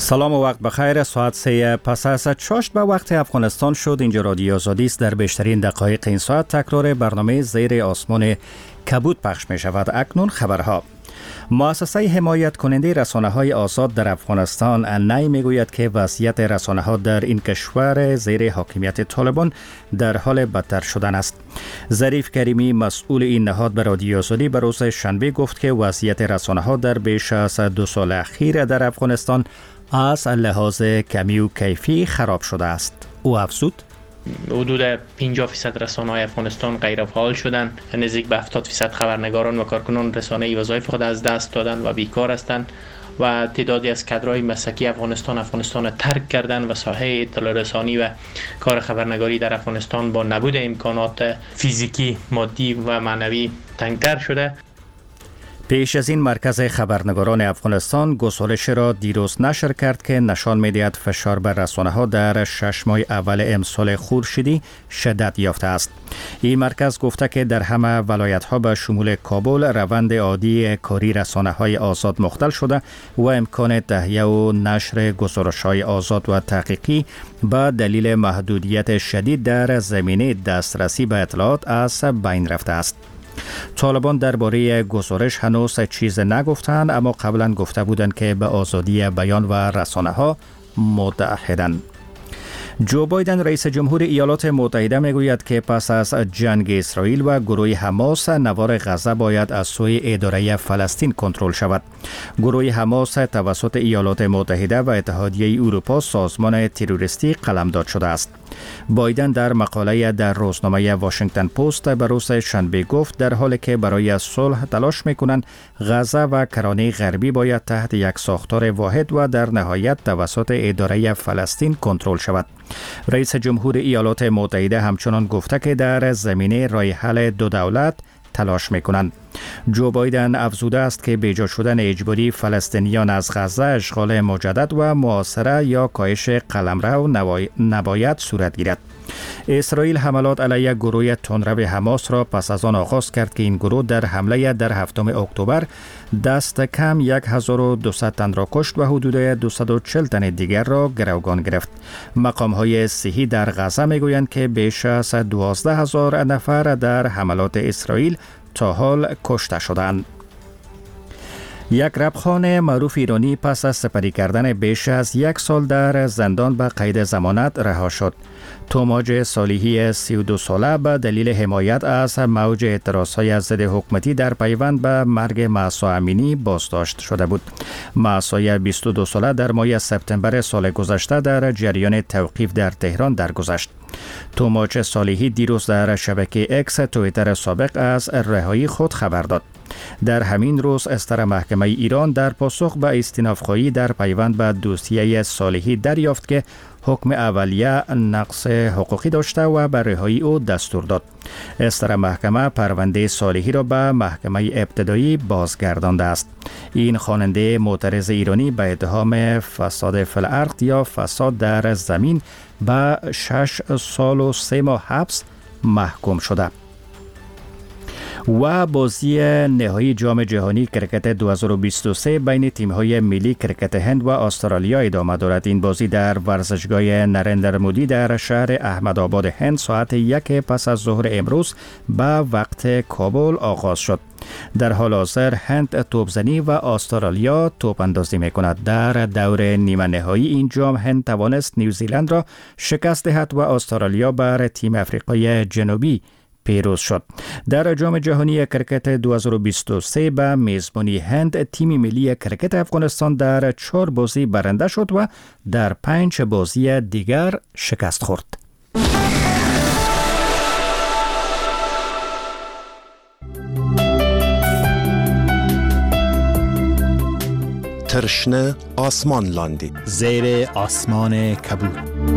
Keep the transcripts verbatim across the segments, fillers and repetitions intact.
سلام و وقت بخیر. ساعت سه پس از چاشت به وقت افغانستان شد. اینجا رادیو آزادی است. در بیشترین دقایق این ساعت تکرار برنامه زیر آسمان کبود پخش می شود. اکنون خبرها. مؤسسه حمایت کننده رسانه های آزاد در افغانستان انای می گوید که وضعیت رسانه ها در این کشور زیر حاکمیت طالبان در حال بدتر شدن است. ظریف کریمی مسئول این نهاد به رادیو آزادی به روز شنبه گفت که وضعیت رسانه ها در بیش از دو سال اخیر در افغانستان از لحاظ کمی و کیفی خراب شده است. او افزود حدود پنجاه درصد رسانه‌های افغانستان غیر فعال شدند. نزدیک به هفتاد درصد خبرنگاران و کارکنان رسانه‌ای وظایف خود از دست دادند و بیکار هستند و تعدادی از کادرهای مسلکی افغانستان افغانستان را ترک کردند و ساحه اطلاع رسانی و کار خبرنگاری در افغانستان با نبود امکانات فیزیکی، مادی و معنوی تنگتر شده. پیش از این مرکز خبرنگاران افغانستان گزارش را دیروز نشر کرد که نشان می‌دهد فشار بر رسانه‌ها در شش ماه اول امسال خورشیدی شدت یافته است. این مرکز گفته که در همه ولایت‌ها به شمول کابل روند عادی کاری رسانه‌های آزاد مختل شده و امکان تهیه و نشر گزارش‌های آزاد و تحقیقی به دلیل محدودیت شدید در زمینه دسترسی به اطلاعات از بین رفته است. طالبان درباره گزارش هنوز چیز نگفتند، اما قبلا گفته بودند که به آزادی بیان و رسانه ها متعهدند. جو بایدن رئیس جمهور ایالات متحده میگوید که پس از جنگ اسرائیل و گروه حماس نوار غزه باید از سوی اداره فلسطین کنترل شود. گروه حماس توسط ایالات متحده و اتحادیه اروپا سازمان تروریستی قلمداد شده است. بایدن در مقاله در روزنامه واشنگتن پست به روز شنبه گفت در حالی که برای صلح تلاش میکنند، غزه و کرانه غربی باید تحت یک ساختار واحد و در نهایت توسط اداره فلسطین کنترل شود. رئیس جمهور ایالات متحده همچنان گفته که در زمینه راه حل دو دولت تلاش میکنند. جو بایدن افزوده است که بیجا شدن اجباری فلسطینیان از غزه اشغال مجدد و معاصره یا کاهش قلمرو نباید صورت گیرد. اسرائیل حملات علیه گروه تندرو حماس را پس از آن آغاز کرد که این گروه در حمله در هفتم اکتبر دست کم هزار و دویست تن را کشت و حدود دویست و چهل تن دیگر را گروگان گرفت. مقام‌های صحی در غزه میگویند که بیش از دوازده هزار نفر در حملات اسرائیل تا حال کشته شدند. یک ربخان معروف ایرانی پس از سپری کردن بیش از یک سال در زندان به قید ضمانت رها شد. توماج صالحی سی و دو ساله به دلیل حمایت از موج اعتراضهای ضد حکومتی در پیوند به مرگ مهسا امینی بازداشت شده بود. مهسا بیست و دو ساله در ماه سپتامبر سال گذشته در جریان توقیف در تهران درگذشت. توماج صالحی دیروز در شبکه اکس توییتر سابق از رهایی خود خبر داد. در همین روز استر محکمه ایران در پاسخ به استیناف‌خواهی در پیوند به دوسیه صالحی دریافت که حکم اولیه نقص حقوقی داشته و به رهایی او دستور داد. استر محکمه پرونده صالحی را به محکمه ابتدایی بازگردانده است. این خواننده معترض ایرانی به اتهام فساد فی الارض یا فساد در زمین به شش سال و سه ماه حبس محکوم شده. و بازی نهایی جام جهانی کرکت دو هزار و بیست و سه بین تیم‌های ملی کرکت هند و استرالیا ادامه دارد. این بازی در ورزشگاه نریندر مودی در شهر احمدآباد هند ساعت یک پس از ظهر امروز به وقت کابل آغاز شد. در حال حاضر هند توپزنی و استرالیا توپ اندازی می‌کند. در دور نیمه نهایی این جام هند توانست نیوزیلند را شکست دهد و استرالیا بر تیم آفریقای جنوبی پیروز شد. در جام جهانی کرکت دو هزار و بیست و سه به میزبانی هند تیم ملی کرکت افغانستان در چهار بازی برنده شد و در پنج بازی دیگر شکست خورد. ترشنه آسمان لاندی زیر آسمان کبود.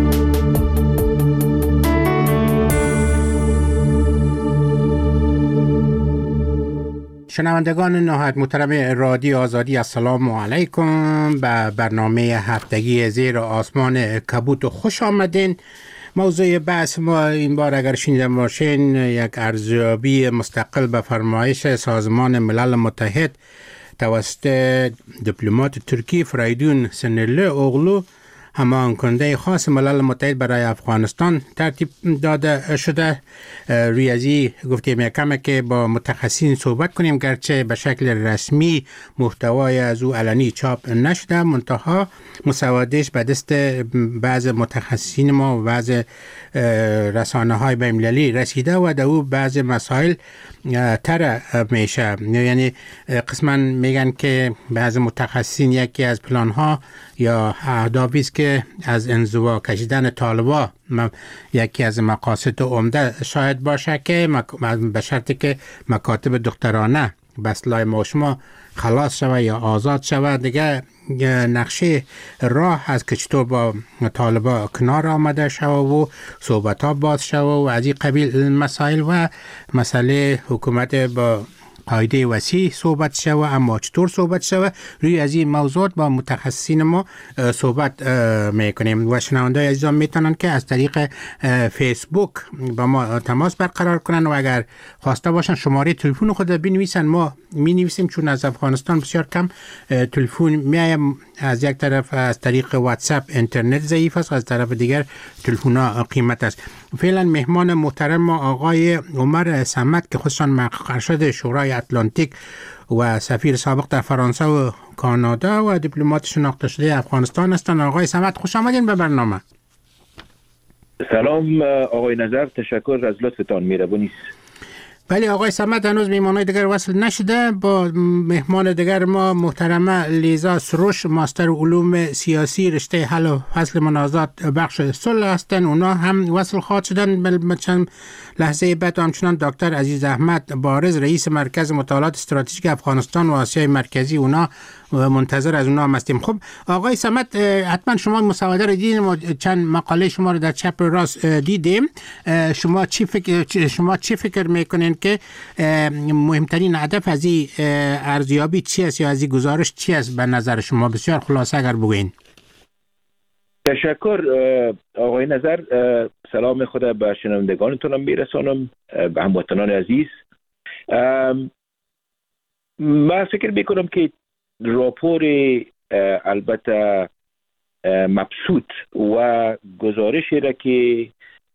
شنوندگان نهایت محترم رادیو آزادی، السلام علیکم. به برنامه هفتگی زیر آسمان کبود خوش آمدین. موضوع بحث ما این بار اگر شنیده باشین یک ارزیابی مستقل به فرمایش سازمان ملل متحد توسط دیپلمات ترکی فریدون سنرلی اوغلو همان کننده خاص ملل متحد برای افغانستان ترتیب داده شده. روی ازی گفتیم یکمه که با متخصصین صحبت کنیم، گرچه به شکل رسمی محتوای از او علنی چاپ نشده، منتها مسودش به دست بعض متخصصین ما و بعض رسانه های بین‌المللی رسیده و در او بعض مسائل تر میشه. یعنی قسما میگن که بعض متخصصین یکی از پلان ها یا اهدافی است که از انزوا کشیدن طالبا یکی از مقاصد عمده شاید باشه که به شرطی که مکاتب دخترانه به اصطلاح ما خلاص شوه یا آزاد شوه، دیگه نقشه راه از که چطور با طالبا کنار آمده شوه و صحبت ها باز شوه و از این قبیل مسائل و مسئله حکومت با قاعده وسیع صحبت شوه. اما چطور صحبت شوه روی از این موضوعات با متخصصین ما صحبت میکنیم و شنونده عزیزان میتونن که از طریق فیسبوک با ما تماس برقرار کنن و اگر خواسته باشن شماره تلفن خود بنویسن. ما می نویسیم چون از افغانستان بسیار کم تلفن میایم، از یک طرف از طریق واتساپ اینترنت ضعیف است، از طرف دیگر تلفن ها قیمت است. فعلا مهمان محترم ما آقای عمر صمد که خودشان مقرر شده شورای اتلانتیک و سفیر سابق در فرانسه و کانادا و دیپلمات شناخته شده افغانستان هستند. آقای صمد خوش آمدین به برنامه. سلام آقای نظر، تشکر از لطفتان، مهربانی است. بله آقای صمد، هنوز میهمانای دیگر وصل نشده. با مهمان دیگر ما محترمه لیزا سروش، ماستر علوم سیاسی رشته حل و فصل منازعات بخش صلح هستند. اونا هم وصل خواهد شدن بل چند لحظه بعد. همچنان دکتر عزیز احمد بارز، رئیس مرکز مطالعات استراتژیک افغانستان و آسیای مرکزی، اونا منتظر از اونا هم هستیم. خب آقای صمد، حتما شما مسوده رو دیدین و چند مقاله شما رو در چپ راست دیدیم. شما چی فکر شما چی فکر میکنین که مهمترین هدف از این ارزیابی چی است یا از این گزارش چی است به نظر شما؟ بسیار خلاصه اگر بگوین. تشکر آقای نظر. سلام خدا به شنوندگانتون میرسانم، به هموطنان عزیز. من فکر میکنم که راپور البته مبسوط و گزارشی را که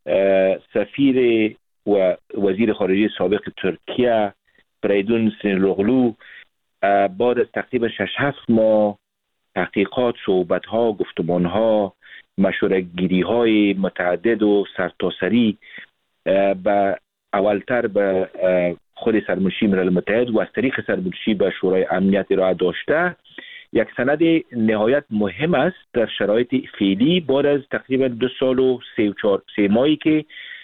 سفیر و وزیر خارجه سابق ترکیه فریدون سنرلی بعد از تقریبا شش هفت ماه تحقیقات، صحبت‌ها، گفتمان‌ها، مشوره‌گیری‌های متعدد و سرتاسری به اولتر به خود سرمنشی ملل متحد و از طریق سرمنشی به شورای امنیت ارائه داشته، یک سند نهایت مهم است در شرایط فعلی بعد از تقریبا دو سال و سه و چهار سه ماهی که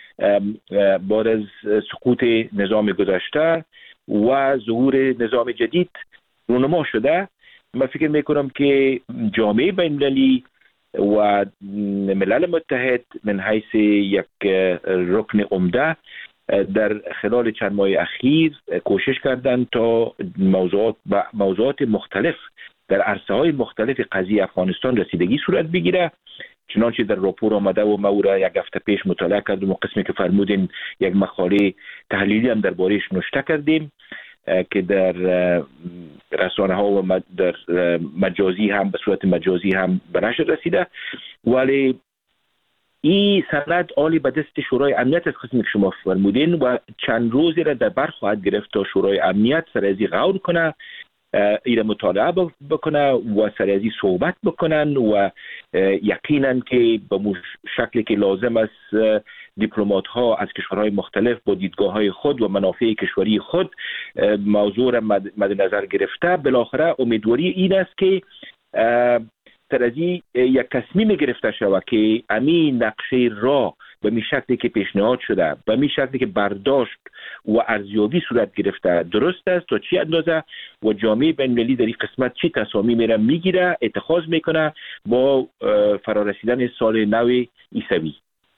بعد از سقوط نظام گذشته و ظهور نظام جدید رونما شده. من فکر میکنم که جامعه بین‌المللی و ملل متحد من حیث یک رکن عمده در خلال چند ماه اخیر کوشش کردند تا موضوعات و موضوعات مختلف در عرصه‌های مختلف قضیه افغانستان رسیدگی صورت بگیره. چنانچه در راپور آمده و ما او را یک هفته پیش مطالعه کردیم و قسمی که فرمودین یک مقاله تحلیلی هم درباره‌اش نوشته کردیم که در رسانه ها و در مجازی هم به صورت مجازی هم به نشر رسیده. ولی این سند عالی به دست شورای امنیت از قسمی که شما فرمودین و چند روزی را در بر خواهد گرفت تا شورای امنیت سر از این غور کنه، این مطالعه بکنه و سر از این صحبت بکنن و یقینا که به شکلی که لازم است دیپلمات ها از کشورهای مختلف با دیدگاه های خود و منافع کشوری خود موضوع را مد نظر گرفته. بالاخره امیدواری این است که سر از این یک تصمیم گرفته شود که همین نقشه راه به می شکلی که پیشنهاد شده، به می شکلی که برداشت و ارزیابی صورت گرفته درست است تا چی اندازه و جامعه بین‌المللی در این قسمت چی تصامیم را میگیره اتخاذ میکنه با فرارسیدن سال نو عیسوی.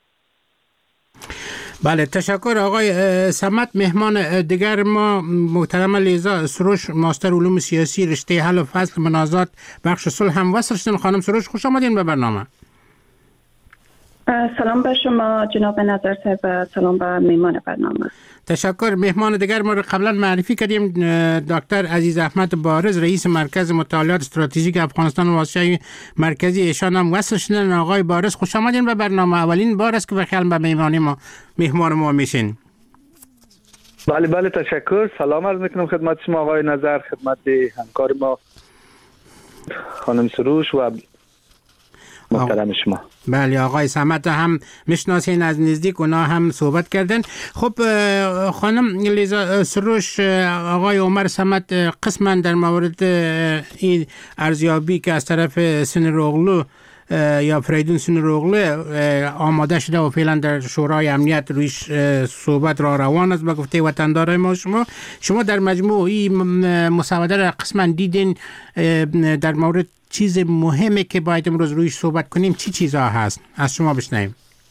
بله، تشکر آقای صمد. مهمان دیگر ما محترم لیزا سروش، ماستر علوم سیاسی رشته حل و فصل منازعات بخش صلح هم وصل شدن. خانم سروش خوش آمدین به برنامه. سلام به شما جناب نظر صاحب و سلام به میهمان برنامه. تشکر. مهمان دیگر ما رو قبلا معرفی کردیم، دکتر عزیز احمد بارز، رئیس مرکز مطالعات استراتژیک افغانستان و آسیای مرکزی، ایشان هم وصل شدن. آقای بارز خوش آمدین به برنامه. اولین بار است که بخیال به میهمانی ما مهمان ما میشین. بله بله تشکر. سلام عرض میکنم خدمت شما آقای نظر، خدمت همکار ما خانم سروش و محترم شما. بله آقای صمد هم میشناسین از نزدیک، اونا هم صحبت کردن. خب خانم لیزا سروش، آقای عمر صمد قسما در مورد این ارزیابی که از طرف سنروغلو یا فریدون سنروغلو آماده شده و فعلا در شورای امنیت رویش صحبت را روان است به گفته وطندارای ما، شما شما در مجموع این مسوده را قسما دیدین. در مورد چیز مهمه که باید امروز رویش صحبت کنیم چی چیزها هست؟ از شما بشنویم.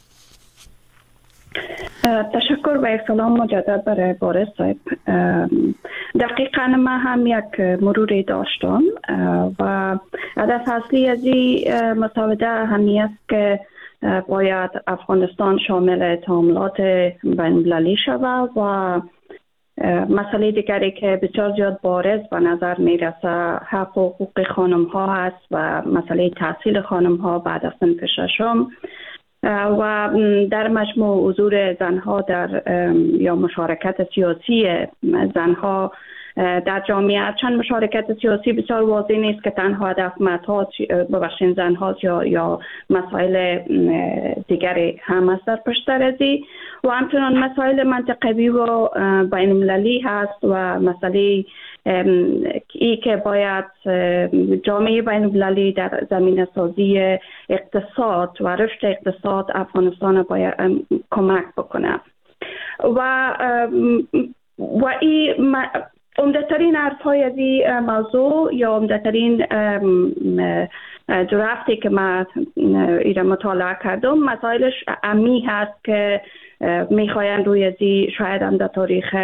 تشکر و سلام مجدد برای بارز صاحب. دقیقاً ما هم یک مروری داشتم و هدف اصلی از این مسوده همی است که باید افغانستان شامل تعاملات بین‌المللی شود و مسئله دیگری که بسیار زیاد بارز به نظر می رسه حق و حقوق خانم ها هست و مسئله تحصیل خانم ها بعد از صنف ششم و در مجموع حضور زنها در یا مشارکت سیاسی زنها در جامعه. چند مشارکت سیاسی بسیار واضح نیست که تنها هدف مطالب ببخشین زنها یا یا مسائل دیگری هم است در پشتر ازی و همچنان مسائل منطقوی و بین المللی هست و مسئله ای که باید جامعه بین المللی در زمینه سازی اقتصاد و رشد اقتصاد افغانستان باید کمک بکنه و و این عمده‌ترین حرف‌های از این موضوع یا عمده‌ترین درافتی که من ایره مطالعه کردم مسائلش عمی هست که میخواین روی ازی شاید هم در تاریخ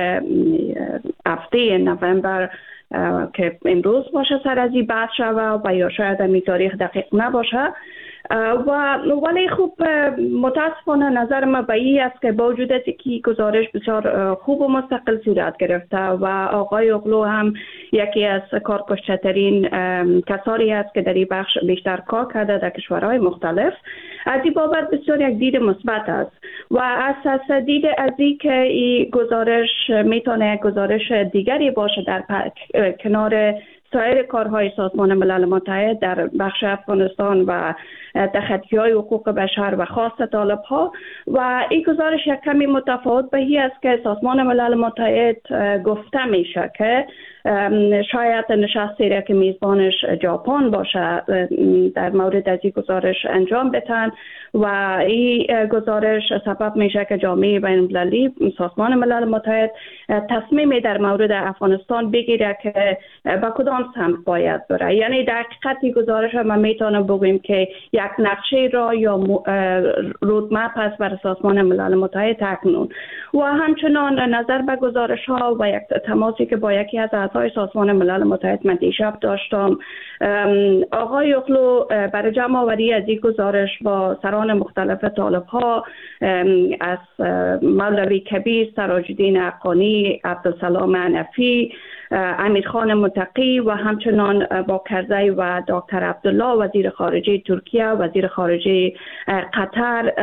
هفته نوامبر که امروز باشه سر از این بحث شود و یا شاید هم این تاریخ دقیق نباشه و ولی خوب متاسفانه نظر ما به این است که با وجود از که گزارش بسیار خوب و مستقل صورت گرفته و آقای اوغلو هم یکی از کارکشترین کسانی است که در این بخش بیشتر کار کرده در کشورهای مختلف، از این بابت بسیار یک دید مثبت است و اساس دید از این که این گزارش میتونه گزارش دیگری باشه در کنار سایر کارهای سازمان ملل متحد در بخش افغانستان و تخطی‌های حقوق بشر و خاص طالب‌ها و این گزارش یک کمی متفاوت به این است که سازمان ملل متحد گفته میشه که شاید نشستی را که میزبانش ژاپن باشه در مورد از این گزارش انجام بدن و این گزارش سبب میشه که جامعه بین‌المللی سازمان ملل متحد تصمیمی در مورد افغانستان بگیره که به کدام سمت باید بره. یعنی در حقیقت گزارش ما میتونم بگویم که یک نقشه را یا رودمپ است برای سازمان ملل متحد اکنون و همچنان نظر به گزارش ها و یک تماسی که با یکی از اعضای سازمان ملل متحد من دیشب داشتم، آقای اوغلو برای جمع آوری از این گزارش با سران مختلف طالب ها از مولوی کبیر، سراج‌الدین حقانی، عبدالسلام حنفی، امیرخان متقی و همچنان با کرزی و دکتر عبدالله وزیر خارجه ترکیه، وزیر خارجه قطر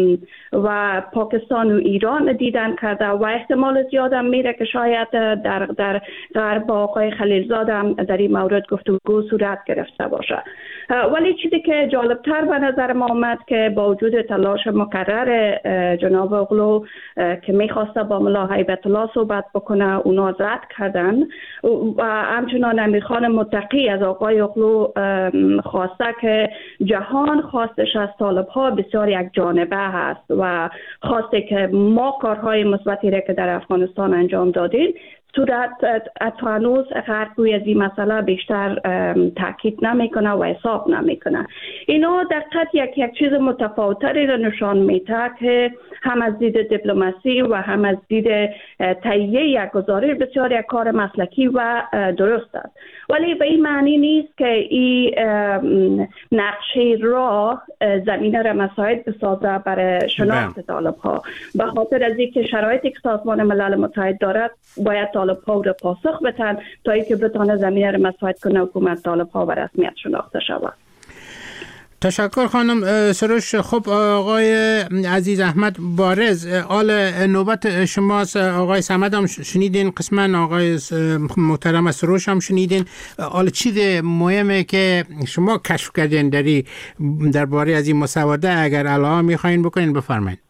و پاکستان و ایران دیدن کرده و احتمال زیاد هم میره که شاید در در غرب با آقای خلیلزاد هم در این مورد گفتگو صورت گرفته باشه. ولی چیزی که جالبتر به نظر ما آمد که با وجود تلاش مکرر جناب اوغلو که میخواسته با ملا هیبت الله صحبت بکنه اونا رد کردن و همچنان امیرخان متقی از آقای اوغلو خواسته که جهان خواستش از طالب ها بسیار یک جانبه هست و خواسته که ما کارهای مثبتی را که در افغانستان انجام دادیم صورت تا هنوز غرب روی از این مسئله بیشتر تاکید نمیکنه و حساب نمیکنه. اینا دقیقاً یک یک چیز متفاوتری را نشان میده که هم از دید دیپلماسی و هم از دید تهیه یک گزارش بسیار یک کار مسلکی و درست است، ولی به این معنی نیست که این نقشه را زمینه را مساعد بسازه برای شناخت طالب ها. به خاطر از اینکه شرایطی که سازمان ملل متحد دارد باید طالب ها را پاسخ بدن تا اینکه بتونه زمینه را مساعد کنه حکومت طالب ها و رسمیت شناخته شود. تشکر خانم سروش. خب آقای عزیز احمد بارز، آل نوبت شماست. آقای صمد هم شنیدین، قسما آقای محترم سروش هم شنیدین. آل چیز مهمه که شما کشف کردین داری درباره از این مسوده اگر علاوه میخواین بکنین بفرمایید.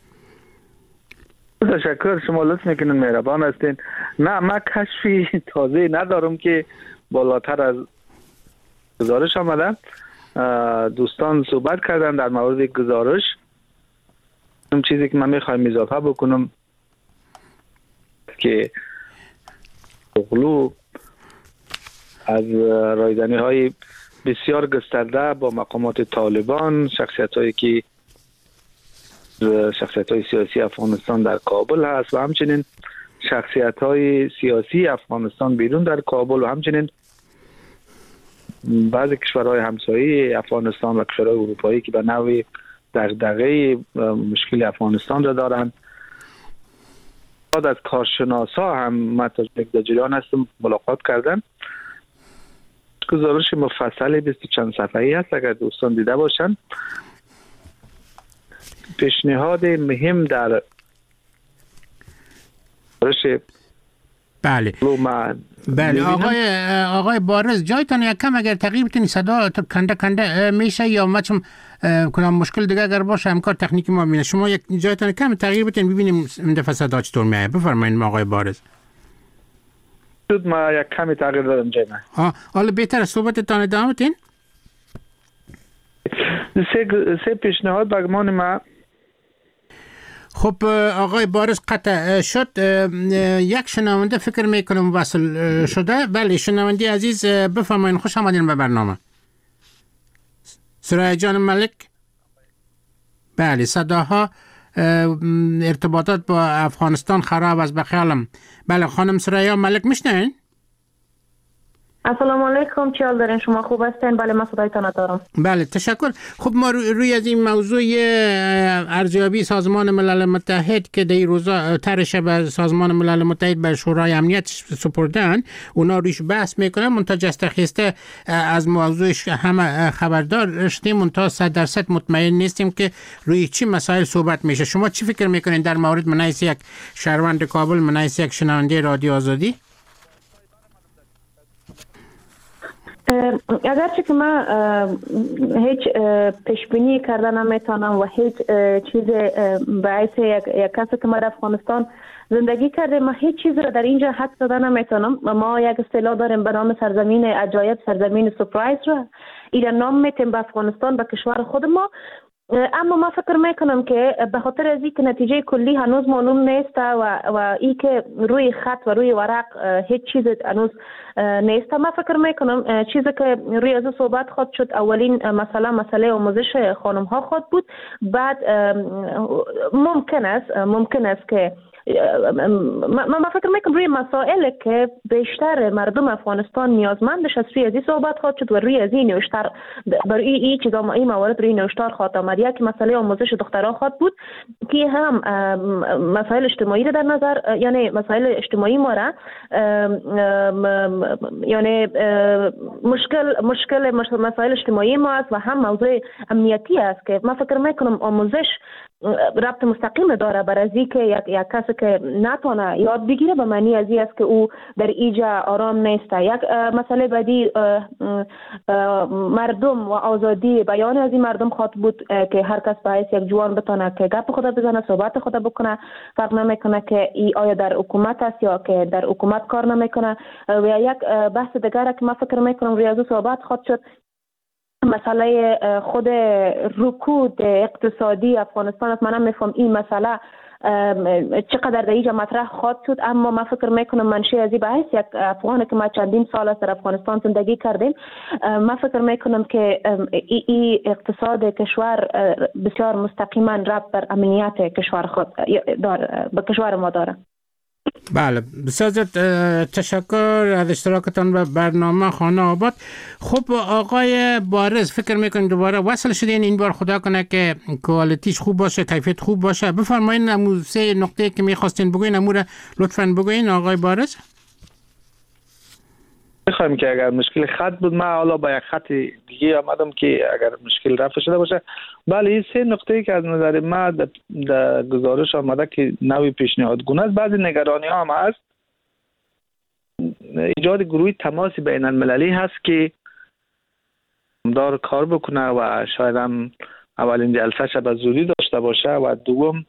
تشکر، شما لطف میکنین، مهربان هستین. نه من کشفی تازه ندارم که بالاتر از گزارش آمده. دوستان صحبت کردن در مورد گزارش. اون چیزی که من میخوایم اضافه بکنم که اوغلو از رایزنی های بسیار گسترده با مقامات طالبان، شخصیت هایی که شخصیت های سیاسی افغانستان در کابل هست و همچنین شخصیت های سیاسی افغانستان بیرون در کابل و همچنین بعضی کشورهای همسایه افغانستان و کشورهای اروپایی که به نوعی دغدغه مشکل افغانستان را دارند. بعد از کارشناسا هم من در جریان هستم ملاقات کردن. گزارش مفصل بیست و چند صفحه‌ای هست، اگر دوستان دیده باشن. پیشنهاد مهم در گزارش بله بله آقای آقای بارز، جایتان یک کم اگر تغییر بتونی صدا کنده کنده میشه یا ما چون کنم مشکل دیگه اگر باشه همکار تکنیکی ما ببینه. شما یک جایتان کم تغییر بتونی ببینیم این دفعه صدا چطور میاد. بفرمایید آقای بارز. شد ما یک کمی تغییر دادم جای من. ها حالا بهتر صحبتتان ادامه بدین. سه سه پیشنهاد بگمان ما. خب آقای بارز قطع شد. یک شنونده فکر میکنم وصل شده. بله شنونده عزیز بفرمایید، خوش آمدین به برنامه. سرای جان ملک. بله صداها ارتباطات با افغانستان خراب است بخیالم. بله خانم سرای ملک میشنین؟ السلام علیکم، چی حال دارین؟ شما خوب هستین؟ بله من صدایتان دارم. بله تشکر. خب ما روی از این موضوع ارزیابی سازمان ملل متحد که در این روزا طرح به سازمان ملل متحد به شورای امنیت سپردن، اونا روش بحث میکنن. منتها جستخیسته از موضوعش همه خبردار شدیم، منتها صد درصد مطمئن نیستیم که روی چی مسائل صحبت میشه. شما چی فکر میکنین در مورد منعیس یک شهروند کابل، منعیس یک شنونده رادیو آزادی؟ اگرچه که من هیچ پیشبینی کرده نمیتونم و هیچ چیز باعث یک, یک کسی که ما در افغانستان زندگی کرده، ما هیچ چیز را در اینجا حد زده نمیتونم. ما یک اصطلاح داریم به نام سرزمین عجایب، سرزمین سورپرایز را این نام میتیم به افغانستان، به کشور خود ما. اما ما فکر میکنم که به خاطر از اینکه نتیجه کلی هنوز معلوم نیست و و ای که روی خط و روی ورق هیچ چیز هنوز نیست، ما فکر میکنم چیزی که روی از صحبت خود شد اولین مسئله مسئله آموزش خانم ها خود بود. بعد ممکن است ممکن است که ما ما فکر میکنم روی مسائل که بیشتر مردم افغانستان نیازمندش است روی از این صحبت خواهد شد و روی از این نوشتر برای این چیزا این موارد روی نوشتر خواهد آمد. یک مسئله آموزش دخترها خواهد بود که هم مسائل اجتماعی در نظر، یعنی مسائل اجتماعی ما را یعنی مشکل مشکل مسائل اجتماعی ما است و هم موضوع امنیتی است که ما فکر میکنم آموزش ربط مستقیم داره بر از اینکه یک یک کسی که نتونه یاد بگیره به معنی از این است که او در اینجا آرام نیست. یک مسئله بعدی مردم و آزادی بیان از این مردم خواهد بود که هر کس باید یک جوان بتونه که گپ خود بزنه، صحبت خود بکنه، فرق نمیکنه که ای آیا در حکومت است یا که در حکومت کار نمیکنه. و یک بحث دیگر که من فکر میکنم روی از صحبت خواهد شد مسئله خود رکود اقتصادی افغانستان است. من نمیفهم این مسئله چقدر در اینجا مطرح خواهد شد. اما من فکر میکنم منشی از این بحث یک افغان که ما چندین سال است در افغانستان زندگی کردیم، من فکر میکنم که این اقتصاد کشور بسیار مستقیما ربط بر امنیت کشور خود داره، به کشور ما داره. بله، بسیار تشکر از اشتراکتان به برنامه خانه آباد. خب آقای بارز، فکر میکنید دوباره وصل شدین، این بار خدا کنه که کوالیتیش خوب باشه، کیفیت خوب باشه. بفرمایید امو سه نقطه که میخواستین بگوین امو را لطفاً بگوین آقای بارز. میخوایم که اگر مشکل خط بود، من حالا با یک خط دیگه آمدم که اگر مشکل رفع شده باشه. بله، این سه نقطه‌ای که از نظر ما در گزارش آمده که نوی پیشنهادگونه است. بعضی نگرانی ها هم هست. ایجاد گروه تماس بین المللی هست که دار کار بکنه و شاید هم اولین جلسه به زودی داشته باشه و دوم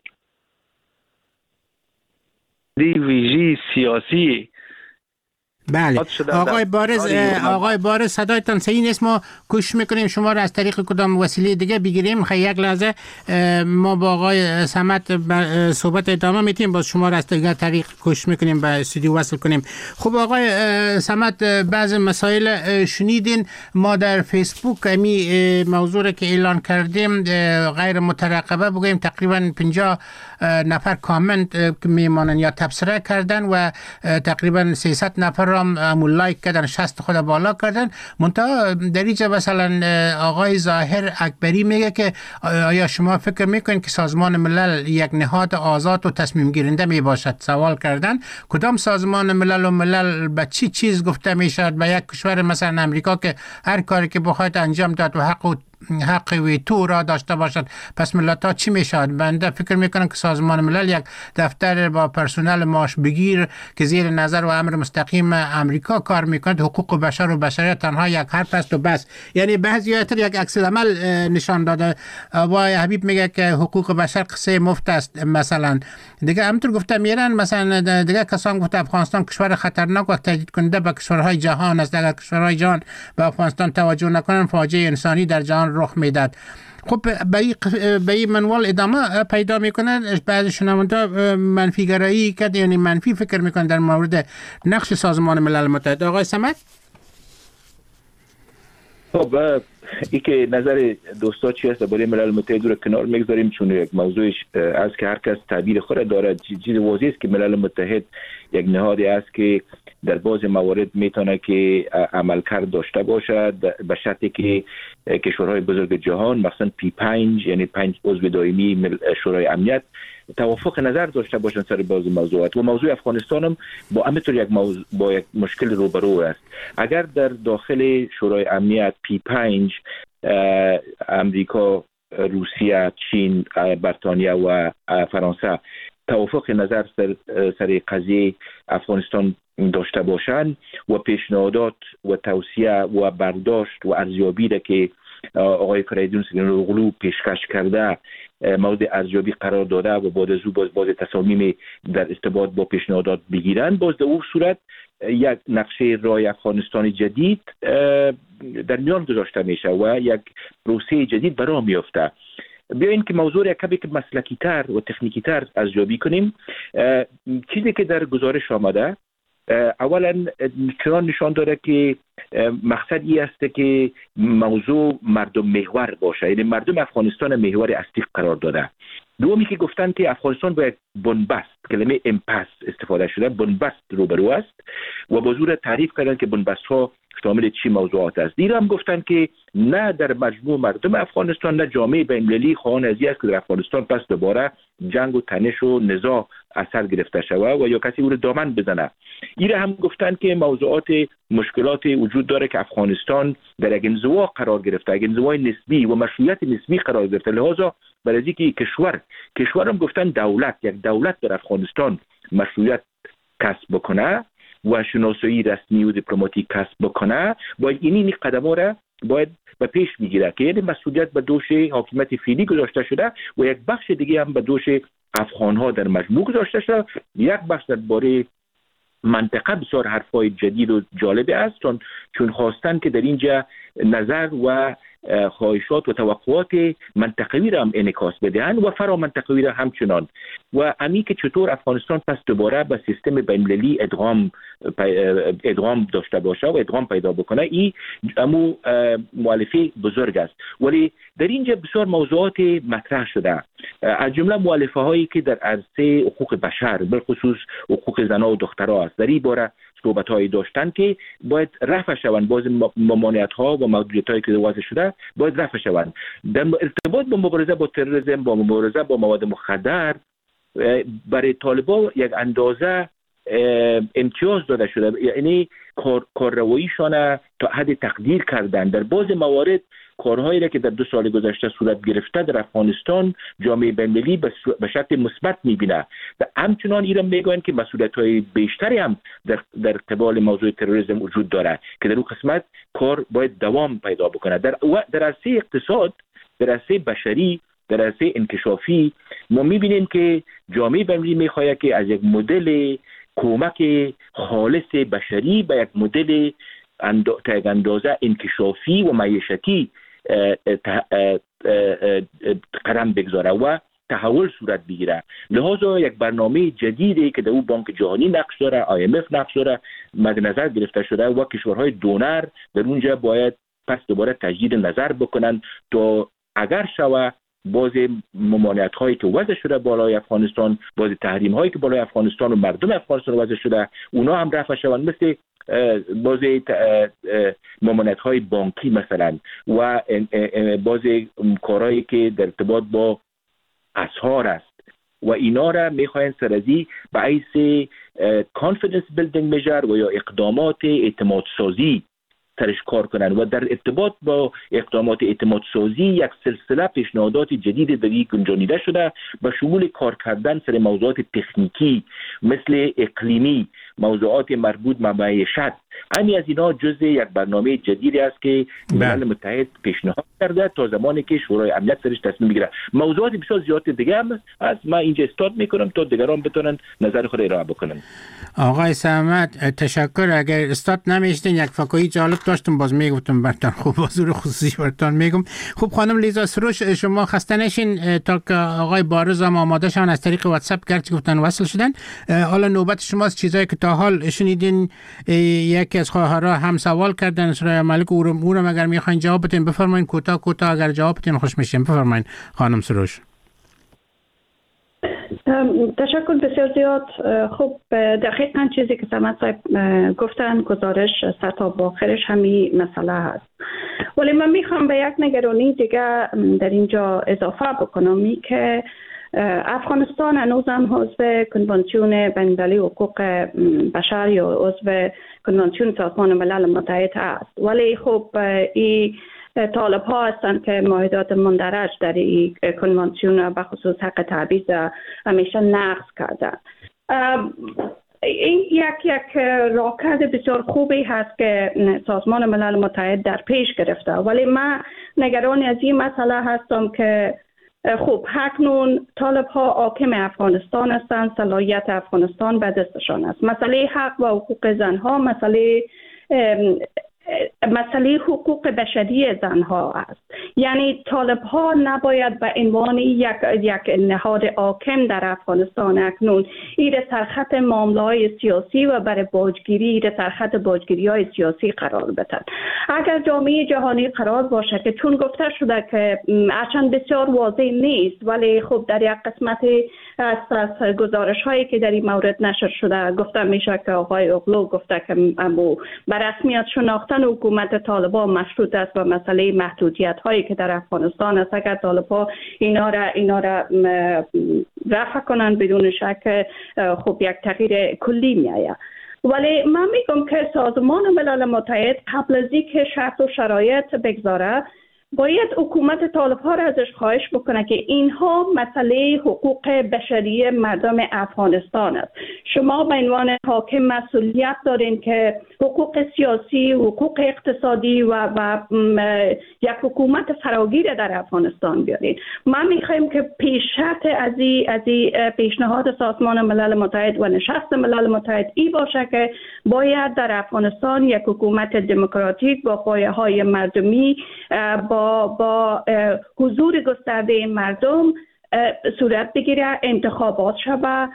دی ویژی سیاسی. بله آقای بارز، آقای بارز صدایتان صحیح نیست، ما کوشش میکنیم شما را از طریق کدام وسیله دیگه بگیریم. خیلی یک لحظه ما با آقای صمد صحبت ادامه میتیم، باز شما را از طریق کوشش میکنیم به استودیو وصل کنیم. خب آقای صمد، بعض مسائل شنیدین، ما در فیسبوک امی موضوع را که اعلان کردیم غیر مترقبه بگویم تقریبا پنجاه نفر کامنت میمانن یا تبصره کردن و تقریبا سیصد نفر هم لایک کردن، شصت خود بالا کردن. منتها در اینجا مثلا آقای ظاهر اکبری میگه که آیا شما فکر میکنید که سازمان ملل یک نهاد آزاد و تصمیم گیرنده می باشد؟ سوال کردن کدام سازمان ملل و ملل به چی چیز گفته میشد به یک کشور مثلا امریکا که هر کاری که بخواید انجام داد و حق و حق ویتو را داشته باشد، پس ملت ها چی میشود؟ بنده فکر میکنم که سازمان ملل یک دفتر با پرسنل معاش بگیر که زیر نظر و امر مستقیم امریکا کار میکند، حقوق بشر و بشریت تنها یک حرف است و بس. یعنی بعضی ها یک عکس العمل نشان داده. آقای حبیب میگه که حقوق بشر قصه مفت است مثلا. دیگه همونطور گفته میرن مثلا دیگه کسان گفته افغانستان کشور خطرناک و تهدید کننده به کشورهای جهان است، اگر کشورهای جهان به افغانستان توجه نکنن فاجعه انسانی در جهان رخ میداد. خب به این منوال ادامه پیدا میکنن. بعضی شنونده منفی گرایی کرد، یعنی منفی فکر میکنن در مورد نقش سازمان ملل متحد. آقای صمد؟ خب ای که نظر دوستا چی است برای ملل متحد رو کنار میگذاریم، چون یک موضوعش از که هر کس تعبیر خود داره. چیز واضح است که ملل متحد یک نهادی است که در بعض موارد میتونه که عملکرد داشته باشد به شرطی که کشورهای بزرگ جهان مثلا پی پنج یعنی پنج عضو دائمی شورای امنیت توافق نظر داشته باشن سر بعضی موضوعات. و موضوع افغانستان هم با همینطور یک موضوع با یک مشکل روبرو است. اگر در داخل شورای امنیت پی پنج امریکا، روسیه، چین، بریتانیا و فرانسه توافق نظر سر, سر قضیه افغانستان داشته باشند و پیشنهادات و توصیه و برداشت و ارزیابی را که آقای فریدون سیگنالوغلو پیشکش کرده مورد ارزیابی قرار داده و بعد از او باز باز تصامیم در ارتباط با پیشنهادات بگیرند، باز در اون صورت یک نقشه راه افغانستان جدید در میان گذاشته میشه و یک پروسه جدید برای میفته. بیاین که موضوع کمی که مسلکی تر و تکنیکی تر ارزیابی کنیم. چیزی که در گزارش آمده اولا چنان نشان داره که مقصد ای است که موضوع مردم محور باشه، یعنی مردم افغانستان محور اصلی قرار داده. دومی که گفتن که افغانستان با یک بنبست، کلمه امپاس استفاده شده، بنبست روبرو است و با زور تعریف کردن که بنبست ها شامل چی موضوعات است. دیگر هم گفتن که نه در مجموع مردم افغانستان نه جامعه بین‌المللی خواهان ازی است که در افغانستان پس دوباره جنگ و تنش و نزاع اثر گرفته شود و یا کسی او رو دامن بزنه. ایره هم گفتن که موضوعات مشکلات وجود داره که افغانستان در یک انزوا قرار گرفته، یک انزوای نسبی و مشروعیت نسبی قرار گرفته. لحاظا برای اینکه کشور کشور هم گفتن دولت یک دولت در افغانستان مشروعیت کسب بکنه و شناسایی رسمی و دیپلماتیک کسب بکنه، باید این قدم‌ها را باید به پیش بگیره که یعنی مسئولیت به دوش حاکمیت فعلی گذاشته شده و یک بخش دیگه هم به دوش افغان‌ها در مجموع گذاشته شده. یک بخش درباره منطقه بسیار حرفای جدید و جالب است، چون چون خواستن که در اینجا نظر و خواهشات و توقعات منطقوی را هم انعکاس بدهند و فرا منطقوی را همچنان. و امی که چطور افغانستان پس دوباره به سیستم بین‌المللی ادغام ادغام داشته باشه و ادغام پیدا بکنه، این امو مؤلفه بزرگ است. ولی در اینجا بسیار موضوعات مطرح شده، از جمله مؤلفه هایی که در عرصه حقوق بشر، بالخصوص حقوق زنان و دخترها است، در این باره صحبت هایی داشتن که باید رفع شوند، باز ممانعت ها و محدودیت هایی که وضع شده باید رفع شوند. در ارتباط با مبارزه با تروریسم، با مبارزه با مواد مخدر، برای طالبان یک اندازه امتیاز داده شده، یعنی کار کاررواییشان تا حد تقدیر کردن. در بعض موارد کارهایی را که در دو سال گذشته صورت گرفته در افغانستان جامعه بین‌المللی به شکل مثبت می‌بینه و همچنان ایران میگویند که مسئولیت‌های بیشتری هم در در قبال موضوع تروریسم وجود داره که در اون قسمت کار باید دوام پیدا بکنه. در در عرصه اقتصاد، در عرصه بشری، در عرصه انکشافی ما می‌بینیم که جامعه بین‌المللی می‌خواهد که از یک مدل کمک خالص بشری به یک مدل تا یک اندازه انکشافی و معیشتی قدم بگذاره و تحول صورت بگیره. لذا یک برنامه جدیدی که در او بانک جهانی نقش داره، آی ام اف نقش داره، مد نظر گرفته شده و کشورهای دونر در اونجا باید پس دوباره تجدید نظر بکنن تا اگر شوه باز ممانعت هایی که وضع شده بالای افغانستان، باز تحریم هایی که بالای افغانستان و مردم افغانستان وضع شده، اونا هم رفع شوند، مثل باز ممانعت های بانکی مثلا و باز کارهایی که در ارتباط با اسعار است و اینا را میخواین سرازی به عیس کانفیدنس بیلدینگ میجر و یا اقدامات اعتماد سازی سرش کار کنن و در ارتباط با اقدامات اعتماد سازی یک سلسله پیشنهادات جدید در این گنجانیده شده به شمول کار کردن سر موضوعات تکنیکی مثل اقلیمی، موضوعات مربوط به معیشت. همین از اینا جزء یک برنامه جدیدی است که ملل متحد پیشنهاد کرده تا زمانی که شورای امنیت سرش تصمیم بگیره. موضوعات بسیار زیاد دیگه هم از ما اینجا استارت میکنم تا دیگران بتونن نظر خود ارائه بکنن. آقای سمت تشکر. اگر استارت نمیشدین یک فکایی جالب داشتم باز میگفتم برتان، خوب حضور خصوصی برتان میگم. خوب خانم لیزا سروش، شما خسته نشین تا که آقای بارز هم آماده شون از طریق واتساپ گرچه گفتن وصل شدن. حالا نوبت شماست. چیزایی که تا حال شنیدین یکی از خواهرها هم سوال کردن سرای ملک اورم اگر میخواین جواب بدین بفرمایید. کوتاه کوتاه اگر جواب بدین خوش میشیم. بفرمایید خانم سروش. تشکر بسیار زیاد. خب دقیقاً چیزی که سمت صاحب گفتن گزارش سطح باخرش همین مسئله هست، ولی من میخوام به یک نگرانی دیگه در اینجا اضافه بکنم، می که افغانستان هنوز هم عضو کنوانسیون بین‌المللی حقوق بشر یا عضو کنوانسیون سازمان ملل متحد است، ولی خب این طالب ها هستند که معاهدات مندرج در این کنوانسیون به خصوص حق تعبیر همیشه نقض کردند. این یک یک راهکرد بسیار خوبی هست که سازمان ملل متحد در پیش گرفته، ولی من نگران از این مسئله هستم که خب اکنون طالب ها حاکم افغانستان هستند، صلاحیت افغانستان به دستشان است. مسئله حق و حقوق زنها مسئله مسئله حقوق بشری زنها است. یعنی طالب ها نباید به عنوان یک یک نهاد حاکم در افغانستان اکنون ایره سرخط معامله‌های سیاسی و برای باجگیری ایره سرخط باجگیری های سیاسی قرار بدن. اگر جامعه جهانی قرار باشه که چون گفته شده که اصلا بسیار واضح نیست، ولی خب در یک قسمت از, از گزارش هایی که در این مورد نشر شده گفته میشه که آقای اوغلو گفته که به رسمیت شناختن حکومت طالبان مشروط است و مسئله محدودیت هایی که در افغانستان است اگر طالبان اینا را اینا را رفع کنن بدون شک خب یک تغییر کلی میآید. ولی من میگم که سازمان ملل متحد قبل از اینکه شرط و شرایط بگذاره باید حکومت طالب ها را ازش خواهش بکنه که اینها مسئله حقوق بشری مردم افغانستان است. شما به عنوان حاکم مسئولیت دارین که حقوق سیاسی، حقوق اقتصادی و, و یک حکومت فراگیر در افغانستان بیارین. ما میخوایم که پیش شرط از این از این پیشنهاد سازمان ملل متحد و نشست ملل متحد ای باشه که باید در افغانستان یک حکومت دموکراتیک با پایه‌های مردمی با با حضور گسترده مردم صورت بگیره، انتخابات شود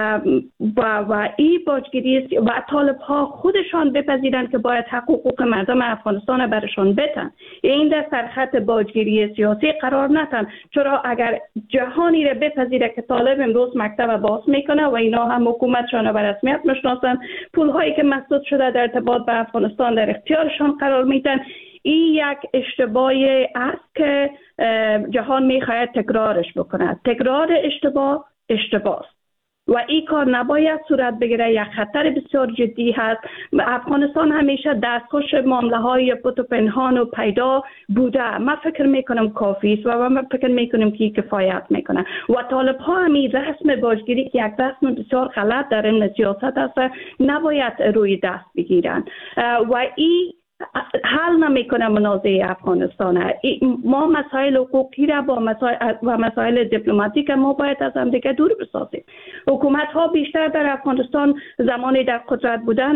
و و این باجگیری و طالب ها خودشان بپذیرند که باید حقوق مردم افغانستان برشان بدن. این در سرخط باجگیری سیاسی قرار ندن، چرا اگر جهانی را بپذیره که طالب امروز مکتب باز میکنه و اینا هم حکومتشان را به رسمیت میشناسن، پول هایی که مسدود شده در ارتباط به افغانستان در اختیارشان قرار میدن، این یک اشتباهی است که جهان میخواهد تکرارش بکنه. تکرار اشتباه اشتباه است و این کار نباید صورت بگیره. یک خطر بسیار جدی هست. افغانستان همیشه دستخوش معامله های پت و پنهان و پیدا بوده. من فکر میکنم کافی است و من فکر میکنم که کفایت میکنه و طالب ها همی رسم باجگیری که یک رسم بسیار غلط در این سیاست است نباید روی دست بگیرن و این حل نمیکنه منازعه افغانستان. ما مسائل حقوقی را با مسائل و مسائل دیپلماتیک ما باید از هم دیگه دور بسازیم. حکومت ها بیشتر در افغانستان زمانی در قدرت بودن،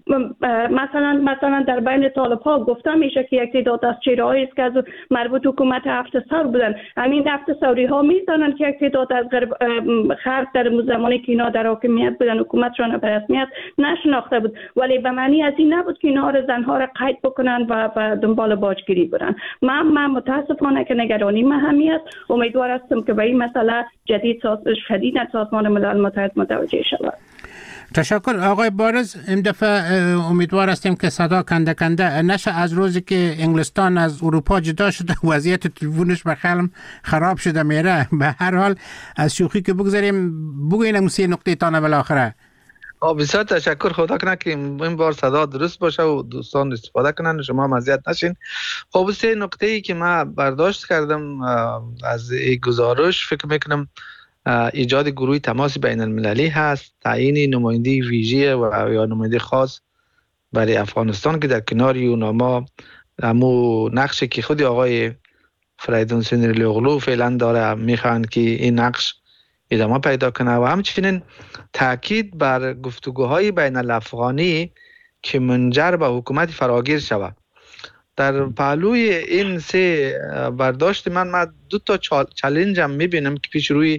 مثلا مثلا در بین طالب ها گفته میشه که یک تعداد از چهره‌هایی است که از مربوط حکومت هفت سر بودن. همین هفت سوری ها میدانند که یک تعداد از غرب خلق در زمانی که اینا در حاکمیت بودن حکومتشان به رسمیت نشناخته بود، ولی به معنی از این نبود که اینا را زنها را قید بکنن و, و دنبال باجگیری برن. من من متاسفانه که نگرانی من همی است. امیدوار هستم که به این مسئله جدید شدید سازمان ملل متحد متوجه شود. تشکر آقای بارز. این دفعه امیدوار هستیم که صدا کنده کنده نشه. از روزی که انگلستان از اروپا جدا شده وضعیت تلفنش به خلم خراب شده میره. به هر حال از شوخی که بگذاریم، بگوین سه نقطه تانه بالاخره. بسیار تشکر. خدا کنه که این بار صدا درست باشه و دوستان استفاده کنن، شما مزیت نشین. خب سه نقطه ای که من برداشت کردم از این گزارش، فکر میکنم ایجاد گروه تماس بین المللی هست، تعیین نماینده ویژه و یا نماینده خاص برای افغانستان که در کنار یوناما همو نقشی که خود آقای فریدون سینیرلی اغلو فعلا داره میخوان که این نقش ادامه پیدا کنه و همچنین تاکید بر گفتگوهای بین الافغانی که منجر به حکومت فراگیر شود. در پهلوی این سه برداشت من من دو تا چالنج هم میبینم که پیش روی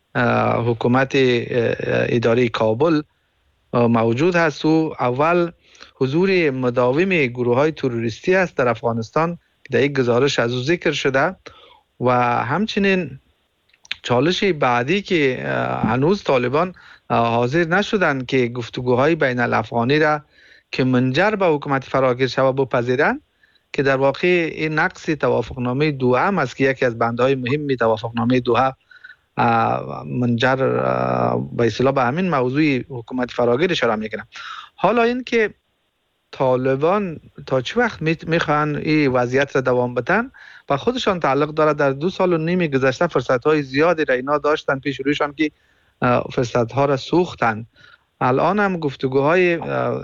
حکومت اداره کابل موجود هست. و اول حضور مداوم گروه های تروریستی است در افغانستان که در یک گزارش از او ذکر شده و همچنین چالش بعدی که هنوز طالبان حاضر نشدن که گفتگوهای بین الافغانی را که منجر به حکومت فراگیر شود بپذیرند، که در واقع این نقص توافقنامه دوحه هم است که یکی از بندهای مهم توافقنامه دوحه منجر به اصطلاح به همین موضوع حکومت فراگیر اشاره میکنه. حالا این که طالبان تا چه وقت میخوان این وضعیت را دوام بدن و خودشان تعلق داره. در دو سال و نیم گذشته فرصت های زیادی را اینا داشتن پیش رویشان که فرصت ها را سوختن. الان هم گفتگوهای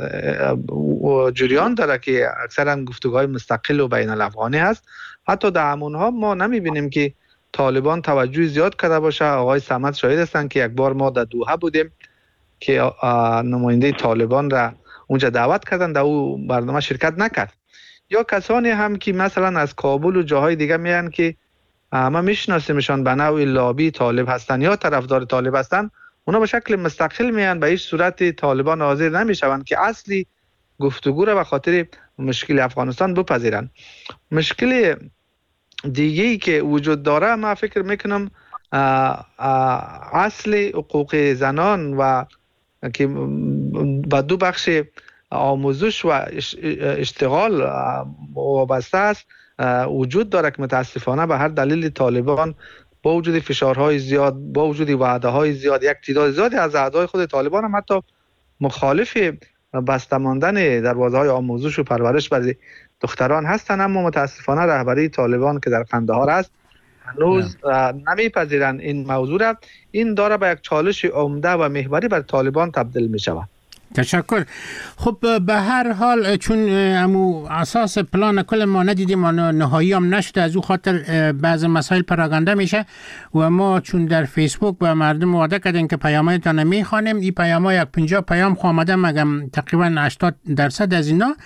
جریان داره که اکثرا گفتگوهای مستقل و بین الافغانی هست. حتی در همونها ما نمیبینیم که طالبان توجه زیاد کرده باشه. آقای صمد شاهد هستن که یک بار ما در دوحه بودیم که نماینده طالبان را اونجا دعوت کردن، در او برنامه شرکت نکرد. یا کسانی هم که مثلا از کابل و جاهای دیگه میان که ما میشناسیمشان به نوع لابی طالب هستن یا طرفدار طالب هستن، اونا به شکل مستقل میان، به هیچ صورت طالبان حاضر نمیشوند که اصلی گفتگو را به خاطر مشکل افغانستان بپذیرند. مشکل دیگه‌ای که وجود داره، ما فکر میکنم اصل حقوق زنان و که با دو بخش آموزش و اشتغال وابسته است وجود داره که متاسفانه به هر دلیل طالبان با وجود فشارهای زیاد، با وجود وعده‌های زیاد، یک تعداد زیادی از اعضای خود طالبان هم حتی مخالف بسته ماندن دروازه‌های آموزش و پرورش برای دختران هستن، اما متاسفانه رهبری طالبان که در قندهار است هنوز نمیپذیرند این موضوع را. این داره به یک چالش عمده و محوری بر طالبان تبدیل می شود. تشکر. خب به هر حال چون امو اساس پلان کل ما ندیدیم و نهایی هم نشده، از او خاطر بعض مسائل پراگنده میشه و ما چون در فیسبوک به مردم وعده کردیم که پیامایتان میخوانیم. این پیام ها یک پنجاه پیام آمده، مگم تقریبا هشتاد درصد از اینا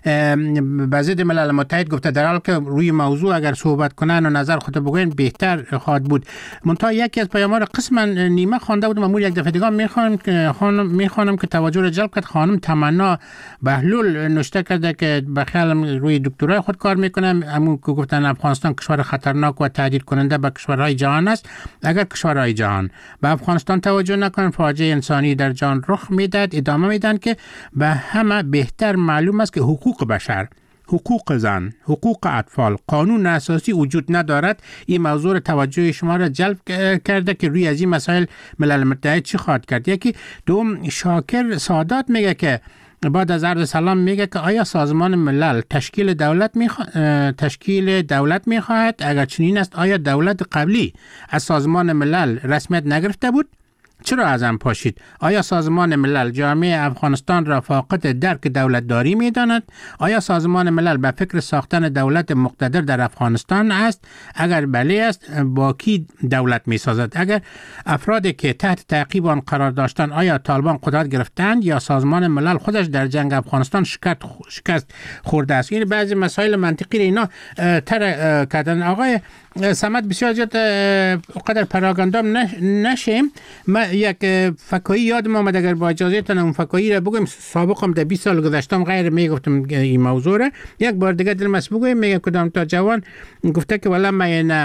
به ضد ملل متحد گفته، در حالی که روی موضوع اگر صحبت کنن و نظر خود بگوین بهتر خواهد بود. منتها یکی از پیام ها را قسما نیمه خوانده بودم، امور یک دفعه دیگه میخوانم که خانم میخوانم که توجه را جلب کرد. خانم تمنا بهلول نوشته کرده که به خیالم روی دکترای خود کار میکنم، همون که گفتن افغانستان کشور خطرناک و تهدید کننده به کشورهای جهان است. اگر کشورهای جهان به افغانستان توجه نکنن، فاجعه انسانی در جهان رخ میدهد. ادامه میدن که به همه بهتر معلوم است که حقوق بشر، حقوق زن، حقوق اطفال، قانون اساسی وجود ندارد. این موضوع توجه شما را جلب کرده که روی از این مسائل ملل متحد چی خواهد کرد. یکی دوم شاکر سادات میگه که بعد از عرض سلام میگه که آیا سازمان ملل تشکیل دولت میخوا... تشکیل دولت میخواهد؟ اگر چنین است آیا دولت قبلی از سازمان ملل رسمیت نگرفته بود؟ چرا از هم پاشید؟ آیا سازمان ملل جامعه افغانستان را فاقد درک دولت داری می داند؟ آیا سازمان ملل به فکر ساختن دولت مقتدر در افغانستان است؟ اگر بله است، با کی دولت می سازد؟ اگر افرادی که تحت تعقیب آن قرار داشتند آیا طالبان قدرت گرفتند یا سازمان ملل خودش در جنگ افغانستان شکست شکست خورده است؟ این بعضی مسائل منطقی اینا تر کردن. آقای صمد بسیار زیاد قدر پراگندام نشیم. من یک فکایی یادم آمد، اگر با اجازهتون اون فکایی را بگم. سابقم در بیست سال گذشتم غیر میگفتم این موضوع را. یک بار دیگه دلم است بگویم. میگه کدام تا جوان گفته که والا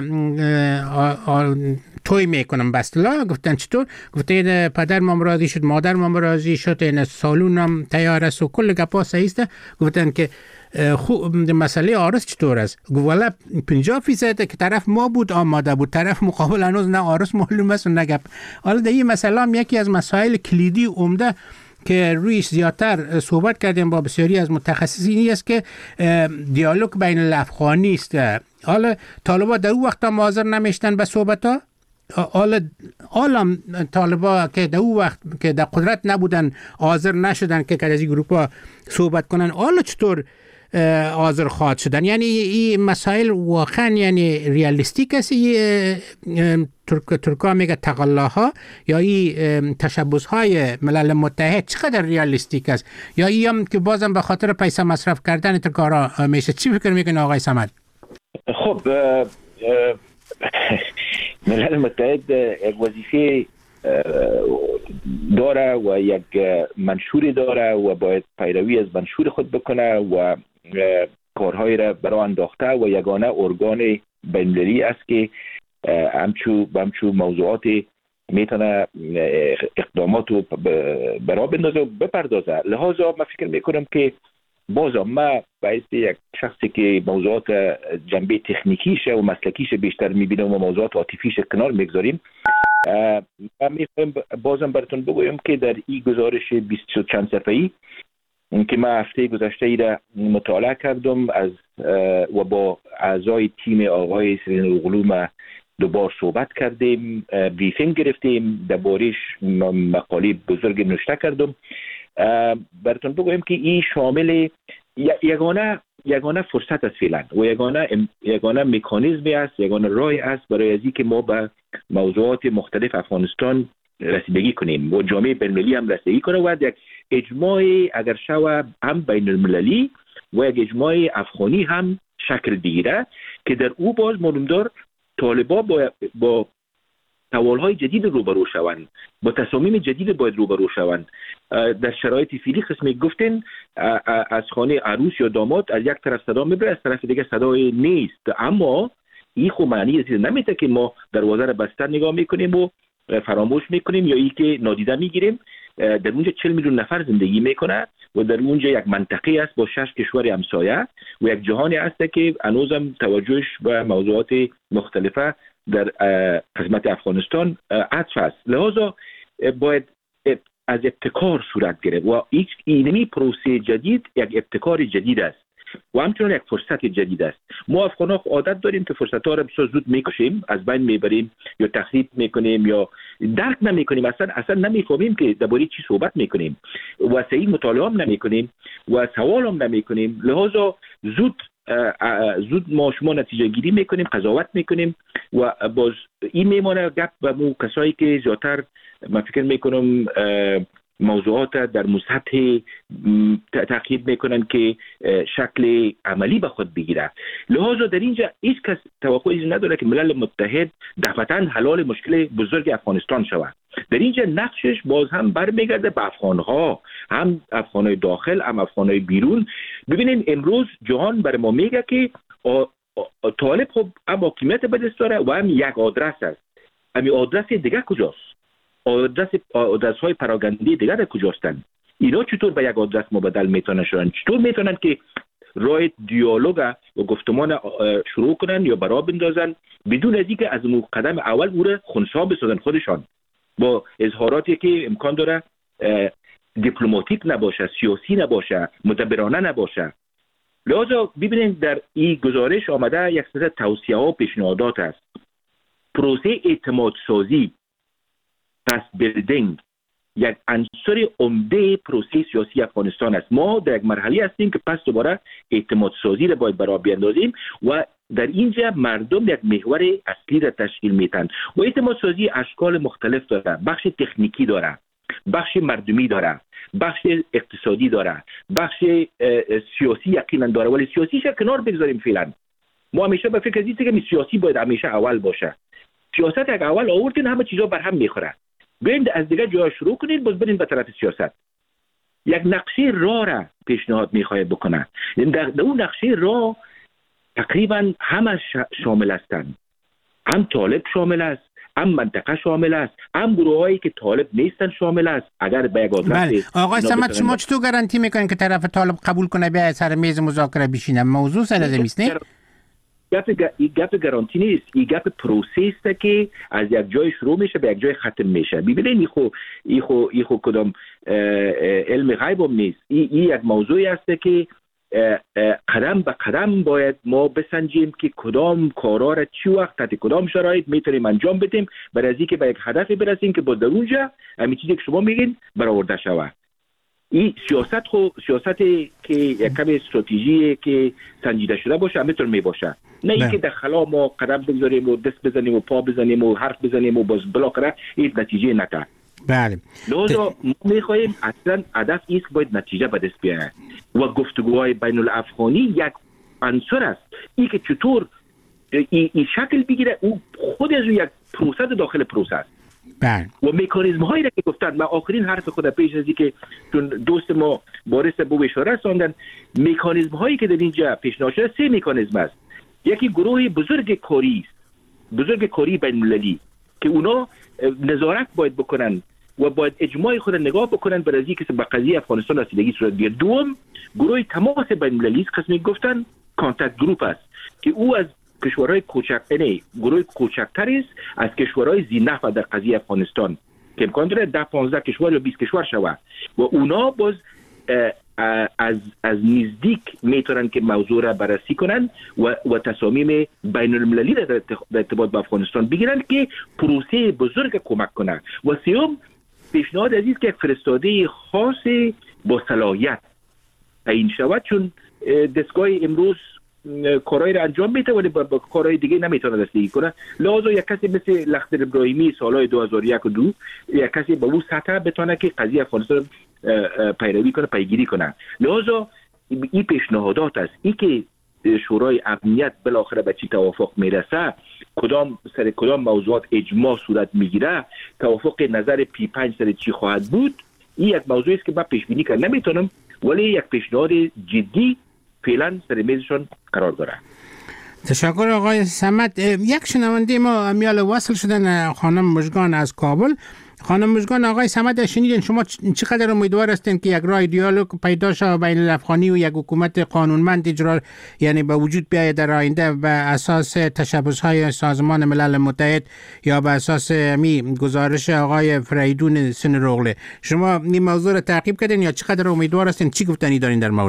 من توی میکنم بستلا. گفتن چطور؟ گفته پدر ما راضی شد، مادر ما راضی شد، این سالونم تیار است و کل گپا صحیح است. گفتن که خوب مسئله عارض چطور است؟ گفت والا پنجاه فیصد که طرف ما بود آماده بود، طرف مقابل هنوز نه عارض معلوم است و نه گپ. حالا در این مسئله هم یکی از مسائل کلیدی عمده که رویش زیادتر صحبت کردیم با بسیاری از متخصصینی است که دیالوگ بین الافغانی است. حالا طالبان در اون وقت هم حاضر نمیشتن به صحبت ها. حالا عالم طالبان که در اون وقت که در قدرت نبودن حاضر نشدن که از این گروپ ها صحبت کنن، حالا چطور حاضر خواهد شدن؟ یعنی این مسائل واقعا یعنی ریالیستیک است؟ ترک ترکا میگه تقلاها یا این تشبس های ملل متحد چقدر ریالیستیک است؟ یا این هم که بازم به خاطر پیسه مصرف کردن ترکا میشه؟ چی فکر میکنه آقای صمد؟ خب ملل متحد یک وظیفه داره و یک منشور داره و باید پیروی از منشور خود بکنه و کارهای را برای انداخته و یگانه ارگان بین‌المللی است که همچو به همچو موضوعات میتونه اقدامات رو برای بندازه و بپردازه. لحاظا من فکر میکنم که بازم ما باید یک شخصی که موضوعات جنبه تکنیکیش و مسلکیش بیشتر میبینم و موضوعات عاطفیش کنار میگذاریم. من میخوایم بازم براتون بگویم که در این گزارش بیست و چند صفحه‌ای که من هفته گذشته ای را مطالعه کردم از و با اعضای تیم آقای سرین اغلو ما دوبار صحبت کردیم، بریفینگ گرفتیم، درباره‌اش مقاله بزرگ نوشته کردم. براتون بگویم که این شامل یگانه یگانه فرصت است فعلا و یگانه یگانه مکانیزمی است، یگانه راهی است برای از اینکه ما به موضوعات مختلف افغانستان رسیدگی کنیم و جامعه بین‌المللی هم رسیدگی کنه و یک اجماع اگر شوه هم بین المللی و یک اجماع افغانی هم شکل بگیره که در او باز معلومدار طالبان با با سوالهای جدید روبرو شوند، با تصامیم جدید باید روبرو شوند. در شرایط فعلی قسمی گفتن از خانه عروس یا داماد از یک طرف صدا میبره، از طرف دیگه صدای نیست. اما این خب معنی چیز نمیده که ما دروازه را بسته نگاه میکنیم و فراموش میکنیم یا ای که نادیده میگیریم. در اونجا چهل میلیون نفر زندگی میکنه و در اونجا یک منطقه است با شش کشور همسایه و یک جهانی است که هنوزم توجهش به موضوعات مختلفه در قسمت افغانستان عطف است. لذا باید از ابتکار صورت گرفت و اینمی پروسه جدید یک ابتکار جدید است و همچنین یک فرصت جدید است. ما افغان‌ها عادت داریم که فرصت‌ها را بسیار زود میکشیم، از بین میبریم یا تخریب میکنیم یا درک نمیکنیم، اصلا اصلا نمیفهمیم که درباره چی صحبت میکنیم و صحیح مطالعه هم نمیکنیم و سوال هم نمیکنیم. لذا زود زود ما شما نتیجه گیری میکنیم، قضاوت میکنیم و باز این میمونه گپ به مو کسایی که زیادتر من فکر میکنم موضوعات در سطح تاکید میکنن که شکل عملی به خود بگیره. لذا در اینجا هیچ کس توقعی نداره که ملل متحد دفعتاً حل مشکل بزرگ افغانستان شود. در اینجا نقشش باز هم برمیگرده به افغانها، هم افغانای داخل هم افغانای بیرون. ببینید امروز جهان بر ما میگه که طالب خب هم حاکمیت به دست داره و هم یک آدرس است. امی آدرس دیگه کجاست؟ آدرس آدرس های پراگندی دیگه در کجاستن؟ اینا چطور به یک آدرس مبدل میتونن شدن؟ چطور میتونن که راه دیالوگ و گفتمان شروع کنن یا برا بندازن بدون از اینکه از قدم اول او را خنثی بسازن خودشان، با اظهاراتی که امکان داره دیپلماتیک نباشه، سیاسی نباشه، مدبرانه نباشه. لذا ببینید در این گزارش آمده یک سری توصیه ها و پیشنهادات است. پروسه اعتماد سازی، پس بیلدینگ، یک عنصر عمده پروسه سیاسی افغانستان است. ما در یک مرحله هستیم که پس دوباره اعتماد سازی را باید برای بیاندازیم و در اینجا مردم یک محور اصلی را تشکیل میتن و اعتماد سازی اشکال مختلف داره. بخش تکنیکی داره، بخش مردمی داره، بخش اقتصادی داره، بخش سیاسی یقینا داره، ولی سیاسیش کنار بگذاریم فعلا. ما همیشه به فکر هستیم که سیاسی باید همیشه اول باشه. سیاست یک اول آوردین همه چیزا بر هم میخوره. بیاین از دیگه جا شروع کنین، باز برین به طرف سیاست. یک نقشه راه را پیشنهاد میخواد بکنه. در اون نقشه راه تقریبا همه شامل هستند. هم طالب شامل است، هم منطقه شامل است، هم گروهایی که طالب نیستن شامل است. اگر به یک آدرس بله. آقای صمد شما چطور گارانتی میکنین که طرف طالب قبول کنه بیا سر میز مذاکره بشینه؟ موضوع سر نیست نه؟ گپ گپ گارانتی نیست، این گپ پروسه است که از یک جای شروع میشه به یک جای ختم میشه. ببینید این خو این خو این خو کدام علم غیب هم نیست. این یک موضوعی است که قدم به قدم باید ما بسنجیم که کدام کارا را چی وقت تحت کدام شرایط میتونیم انجام بدیم برای از اینکه به یک هدف برسیم که با در اونجا همین چیزی که شما میگین برآورده شود. این سیاست خو سیاستی که یک کمی استراتژی که سنجیده شده باشه همینطور میباشه، نه اینکه در خلا ما قدم بگذاریم و دست بزنیم و پا بزنیم و حرف بزنیم و باز بالاخره این نتیجه نده. بله. لذا ما میخواهیم اصلا هدف ایست باید نتیجه به دست بیاره و گفتگوهای بین الافغانی یک عنصر است. این که چطور این ای شکل بگیره او خود از یک پروسه داخل پروسه است. بله. و مکانیزم هایی را که گفتن، من آخرین حرف خود پیش از اینکه چون دوست ما بارس به اشاره رساندن، مکانیزم هایی که در اینجا پیشنهاد شده سه مکانیزم است. یکی گروه بزرگ کاری است، بزرگ کاری بین المللی که اونا نظارت باید بکنن و باید اجماع خود نگاه بکنن برای اینکه به قضیه افغانستان رسیدگی صورت بگیره. دوم گروه تماس بین المللی است، قسمی گفتن کانتاکت گروپ است که او از کشورهای کوچک نه گروه کوچکتری است از کشورهای ذی‌نفع در قضیه افغانستان که امکان داره ده پانزده کشور یا بیست کشور شود و اونا باز از از نزدیک میتونن که موضوع را بررسی کنن و و تصامیم بین المللی را در ارتباط با افغانستان بگیرن که پروسه بزرگ کمک کنه. و سوم پیشنهاد عزیز که یک فرستاده خاص با صلاحیت تعیین شود، چون دستگاه امروز کارهای را انجام میده ولی با, با کارهای دیگه نمیتونه دستگیری کنه. لازم یک کسی مثل لخدر ابراهیمی سالهای دو هزار و یک و دو یک کسی به اون سطح بتونه که قضیه افغانستان پیروی کنه، پیگیری کنه. لازم این پیشنهادات است. این که شورای امنیت بالاخره به چی توافق میرسه، کدام سر کدام موضوعات اجماع صورت میگیره، توافق نظر پی پنج سر چی خواهد بود، این یک موضوعی است که من پیش بینی کنم نمیتونم، ولی یک پیشنهاد جدی فعلا سر میزشون قرار داره. تشکر آقای صمد. یک شنونده ما امیال وصل شدن، خانم مژگان از کابل. خانم مژگان، آقای صمد شنیدین، شما چقدر امیدوار هستین که یک راه دیالوگ پیدا شود بین الافغانی و یک حکومت قانونمند اجرا یعنی به وجود بیاید در آینده بر اساس تشبث‌های سازمان ملل متحد یا بر اساس می گزارش آقای فریدون سنرغله؟ شما این موضوع را تعقیب کردین یا چقدر امیدوار هستین؟ چی گفتنی دارین در مورد؟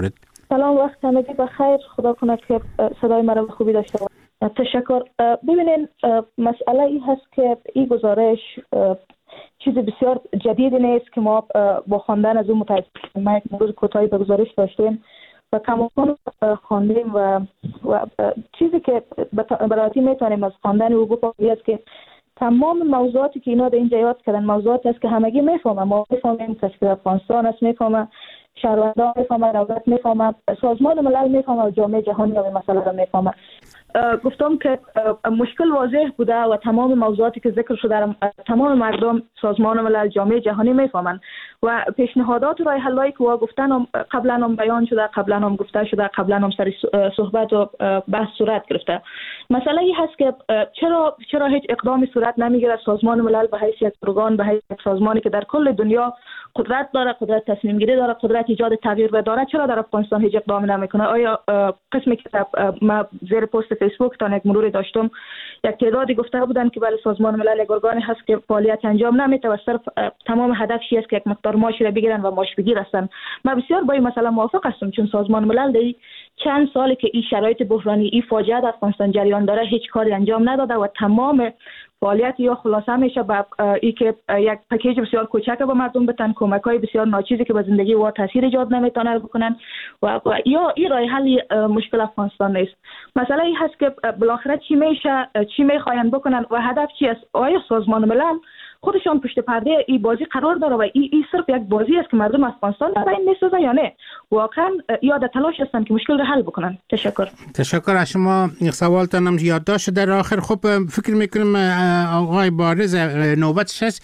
سلام، وقت همگی بخیر. خدا کنه که صدای مرا به خوبی داشته باشید. تشکر. ببینین، مسئله ای هست که این گزارش چیز بسیار جدیدی نیست که ما با خواندن از اون متاسفانه ما یک موضوع کوتاهی به گزارش داشتیم و کماکان خواندیم و, و چیزی که برای میتونیم از خواندن او بفهمیم است که تمام موضوعاتی که اینا در اینجا یاد کردن موضوعات است که همگی میفهمن. ما میفهمیم کسی افغانستان است، میفهمه شهروندان، میفهمه دولت، میفهمه سازمان ملل، میفهمه و جامعه جهانی هم مسئله را میفهمه. گفتم که مشکل واضح بوده و تمام موضوعاتی که ذکر شده تمام مردم، سازمان ملل، جامعه جهانی میفهمن و پیشنهادات و راه حلایی که گفتن قبلا هم بیان شده، قبلا هم گفته شده، قبلا هم سر صحبت و بحث صورت گرفته. مسئله ای هست که چرا چرا هیچ اقدامی صورت نمیگیره؟ سازمان ملل به حیث یک ارگان، به حیث یک سازمانی که در کل دنیا قدرت داره، قدرت تصمیم گیری داره، قدرت ایجاد تغییر داره، چرا در افغانستان هیچ اقدامی نمیکنه؟ آیا قسمی که ما زیر پست فیسبوک تا یک مروری داشتم یک تعدادی گفته بودن که بله سازمان ملل یک ارگانی هست که فعالیت انجام نمیده و صرف تمام هدفش است که یک مقدار ماش را بگیرن و ماش بگیر هستن. من بسیار با این مسئله موافق هستم، چون سازمان ملل در چند سالی که این شرایط بحرانی، این فاجعه در افغانستان جریان داره هیچ کاری انجام نداده و تمام فعالیت یا خلاصه میشه به ای که یک پکیج بسیار کوچک به مردم بتن، کمک‌های بسیار ناچیزی که به زندگی و تاثیر ایجاد نمیتونه بکنن و, و یا این راه حل مشکل افغانستان نیست. مسئله ای هست که بالاخره چی میشه، چی میخواین بکنن و هدف چی است؟ آیا سازمان ملل خودشان پشت پرده این بازی قرار داره و این ای صرف یک بازی است که مردم افغانستان برای این میسازه یا نه؟ واقعا یا در تلاش هستن که مشکل رو حل بکنن؟ تشکر. تشکر از شما. یک سوالتانم یادداشت در آخر. خب فکر میکنم آقای بارز نوبتش است.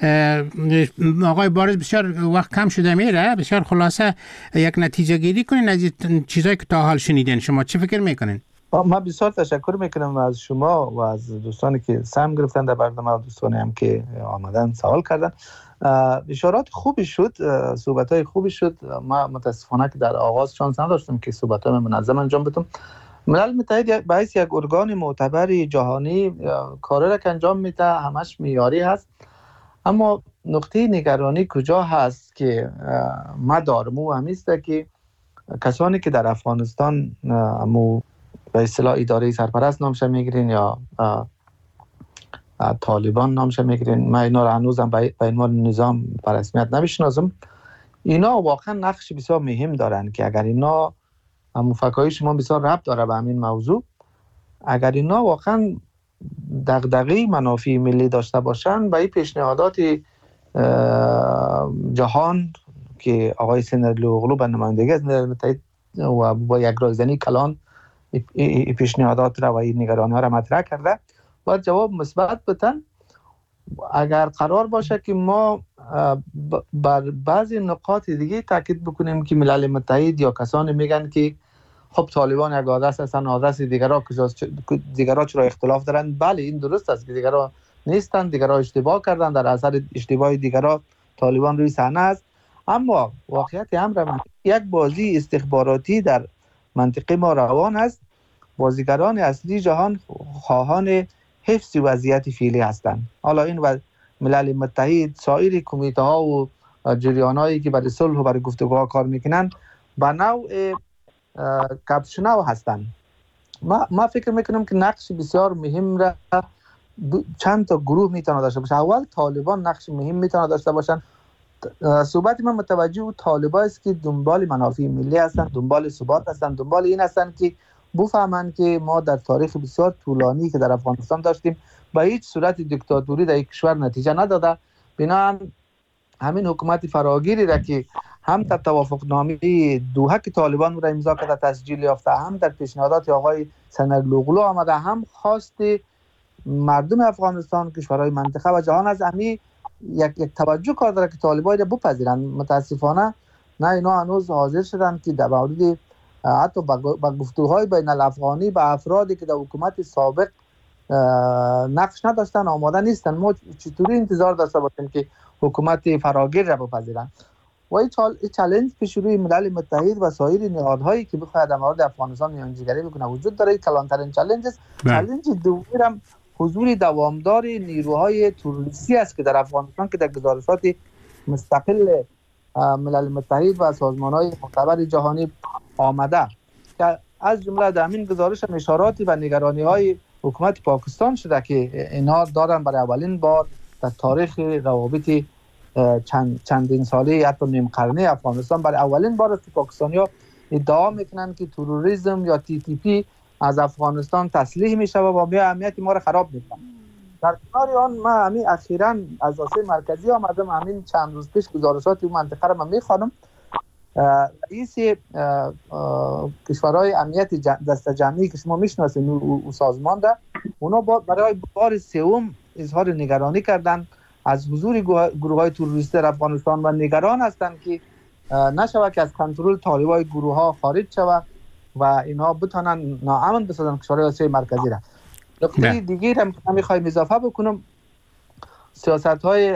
آقای بارز بسیار وقت کم شده میره، بسیار خلاصه یک نتیجه گیری کنین از چیزایی که تا حال شنیدین. شما چی فکر میکنین؟ من بسیار تشکر میکنم از شما و از دوستانی که سهم گرفتن در برنامه و دوستانی هم که آمدن سوال کردن. اشارات خوبی شد، صحبت‌های خوبی شد. ما متاسفانه که در آغاز شانس نداشتم که صحبت‌های منظم انجام بدم. ملل متحد به حیث یک ارگان معتبر جهانی کاری را که انجام میده همش معیاری هست، اما نقطه نگرانی کجا هست که ما دارم و همیسته که کسانی که در افغانستان مو به اصطلاح اداره سرپرست نامش میگیرین یا آه آه طالبان نامش میگیرین، من اینا رو هنوزم به عنوان نظام به رسمیت نمیشناسم. اینا واقعا نقش بسیار مهم دارن که اگر اینا مفکرهای شما بسیار ربط داره به همین موضوع، اگر اینا واقعا دغدغه منافع ملی داشته باشن به این پیشنهادات جهان که آقای سنرلی اوغلو به نمایندگی از ملل متحد و با یک رایزنی کلان ای پیشنهادات را و این نگرانی ها را مطرح کرده باید جواب مثبت بدن. اگر قرار باشه که ما بر بعضی نقاط دیگه تاکید بکنیم که ملل متحد یا کسانی میگن که خب طالبان یک آدرس هستن، آدرس دیگرها دیگرها چرا اختلاف دارن؟ بله این درست است که دیگرها نیستن، دیگرها اشتباه کردن، در اثر اشتباه دیگرها طالبان روی صحنه است. اما واقعیت امر یک بازی استخباراتی در منطقه ما روان است. بازیگران اصلی جهان خواهان حفظ وضعیت فعلی هستند. حالا این و ملل متحد، سایر کمیته ها و جریان هایی که برای صلح و برای گفتگوها کار میکنن به نوع کپشنو هستند. ما ما فکر میکنم که نقش بسیار مهم را چند تا گروه میتونه داشته باشه. اول طالبان نقش مهم میتونه داشته باشن. صحبت من متوجه طالبان است که دنبال منافع ملی هستند، دنبال ثبات هستند، دنبال این هستند که بفهمند که ما در تاریخ بسیار طولانی که در افغانستان داشتیم با هیچ صورت دیکتاتوری در یک کشور نتیجه نداده. بنابراین همین حکومت فراگیری را که هم در توافقنامه دوحه که طالبان را امضا کرده تسجیل یافته، هم در پیشنهادات آقای سنرلی اوغلو آمده، هم خواست مردم افغانستان، کشورهای منطقه و جهان از امی یک یک توجه کار داره که طالبان را بپذیرند. متاسفانه نه اینا هنوز حاضر شدن که در مورد حتی با گفتگوهای بین الافغانی با افرادی که در حکومت سابق نقش نداشتن آماده نیستن. ما چطوری انتظار داشته باشیم که حکومت فراگیر را بپذیرن؟ و این چالش پیش روی ملل متحد و سایر نهادهایی که بخواهد در مورد افغانستان میانجیگری بکنه وجود داره. کلانترین چالش است. چالش دومی هم حضور دوامدار نیروهای تروریستی است که در افغانستان که در گزارشات مستقل ملل متحد و سازمان‌های معتبر جهانی آمده که از جمله در همین گزارش هم اشاراتی و نگرانی های حکومت پاکستان شده که اینها دارن برای اولین بار در تاریخ روابط چند چندین ساله حتی نیم قرنه افغانستان برای اولین بار است که پاکستانی‌ها ادعا میکنن که تروریسم یا تی تی پی از افغانستان تسلیح میشه و با امنیت ما را خراب میکنه. در کنار آن ما همین اخیراً از آسیای مرکزی آمدم، همین چند روز پیش گزارشات این منطقه را من میخوانم. رئیس کشورهای امنیت دست جمعی که شما میشناسید او سازمان ده، اونا برای بار سوم اظهار نگرانی کردن از حضور گروه های تروریستی در افغانستان و نگران هستند که نشود که از کنترل طالبای گروه ها خارج شود و اینها بتونن ناامن بسازن کشورهای آسیای مرکزی را. نکته دیگه هم میخوایم اضافه بکنم، سیاست های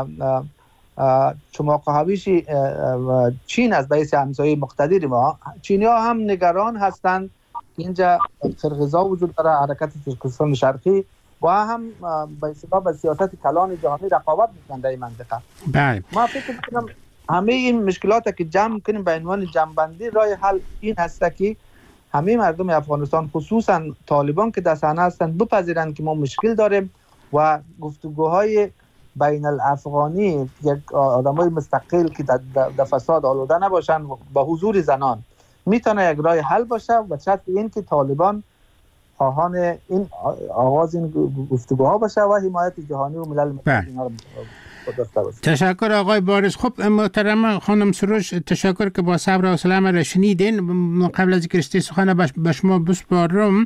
چماق هویش چین از بیس همسایه مقتدر ما، چینی ها هم نگران هستند که اینجا قرقیزا وجود داره، حرکت ترکستان شرقی و هم به اصطلاح به سیاست کلان جهانی رقابت میکنند در این منطقه. بله. ما فکر میکنم همه این مشکلات که جمع کنیم به عنوان جمع‌بندی راه حل این هست که همه مردم افغانستان خصوصا طالبان که در صحنه هستند بپذیرند که ما مشکل داریم و گفتگوهای بین الافغانی یک آدمای مستقل که در فساد آلوده نباشن با حضور زنان میتونه یک راه حل باشه و شرط این که طالبان خواهان این آغاز این گفتگوها باشه و حمایت جهانی و ملل متحد اینا رو تشکر آقای بارز. خب محترم خانم سروش، تشکر که با صبر و حوصله ما را شنیدین. قبل از اینکه رشته سخن به شما بسپارم،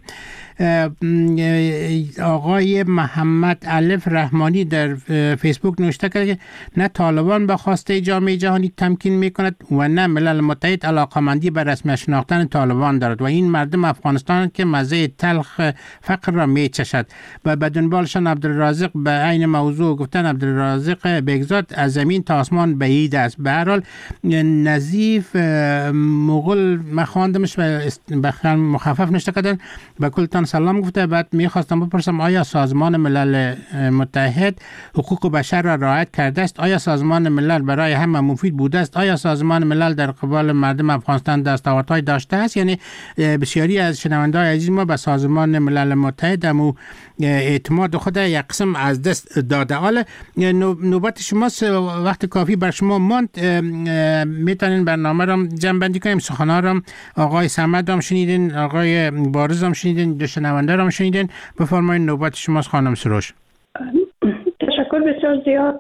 آقای محمد الف رحمانی در فیسبوک نوشته که نه طالبان به خواسته جامعه جهانی تمکین میکند و نه ملل متحد علاقمندی به رسمی شناختن طالبان دارد و این مردم افغانستان که مزه تلخ فقر را میچشد. و بدون بالشان عبدالرازق به عین موضوع گفتن عبدالرازق بگزاد از زمین تا آسمان بعید است. به هر حال نظیف مغل مخواندمش و مخفف نشته کردن به کلتان سلام گفته. بعد میخواستم بپرسم آیا سازمان ملل متحد حقوق بشر را رعایت کرده است؟ آیا سازمان ملل برای همه مفید بوده است؟ آیا سازمان ملل در قبال مردم افغانستان دستاوردهای داشته است؟ یعنی بسیاری از شنونده‌های عزیز ما به سازمان ملل متحد هم اعتماد خود یک قسم از دست داده. حالا نوبت شماست، وقت کافی بر شما ماند، میتونین برنامه را جمع بندی کنیم. سخن‌ها را آقای صمد هم شنیدین، آقای بارز هم شنیدین، دو شنونده هم شنیدین. بفرمایید نوبت شماست خانم سروش. تشکر بسیار زیاد.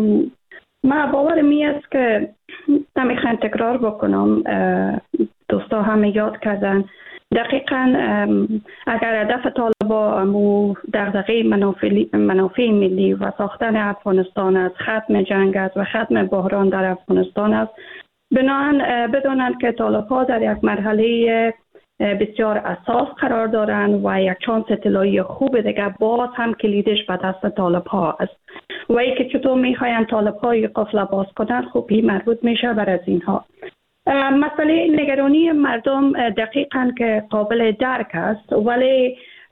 من باورم می است که نمیخوام تکرار بکنم، دوستا همه یاد کردن دقیقاً اگر هدف طالبان و دغدغه منافع منافع ملی و ساختن افغانستان است، ختم جنگ است و ختم بحران در افغانستان است، بنابراین بدانند که طالبان در یک مرحله بسیار اساس قرار دارند و یک چانس طلایی خوب دیگه باز هم کلیدش به دست طالبان است و ای که چطور میخواین طالبان قفل باز کنند، خب این مربوط میشه بر از اینها. مسئله نگرانی مردم دقیقاً که قابل درک است، ولی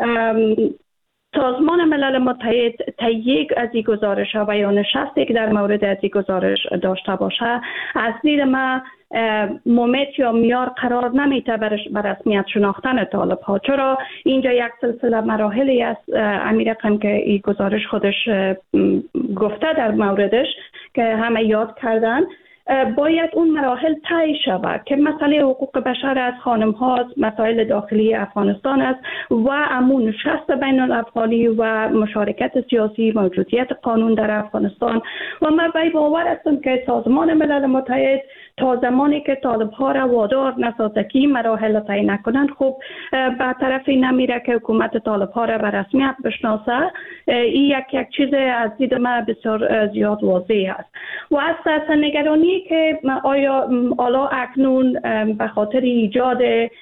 سازمان ملل متحد تایید از این گزارش و یا نشستی که در مورد از این گزارش داشته باشه از دید ما مومت یا میار قرار نمیته بر رسمیت شناختن طالب ها. چرا اینجا یک سلسله مراحلی است امیر رقم که این گزارش خودش گفته در موردش که همه یاد کردن، باید اون مراحل طی شود که مسئله حقوق بشر از خانم ها، مسائل داخلی افغانستان است و امون نشست بین الافغانی و مشارکت سیاسی، موجودیت قانون در افغانستان. و من به باور هستم که سازمان ملل متحد تا زمانی که طالب ها را وادار نسازه که این مراحل طی نکنند، خب به طرف نمیره که حکومت طالب ها را به رسمیت بشناسه. این یک یک چیز از دید من بسیار زیاد واضح است و اساسا نگرانی که آیا حالا اکنون به خاطر ایجاد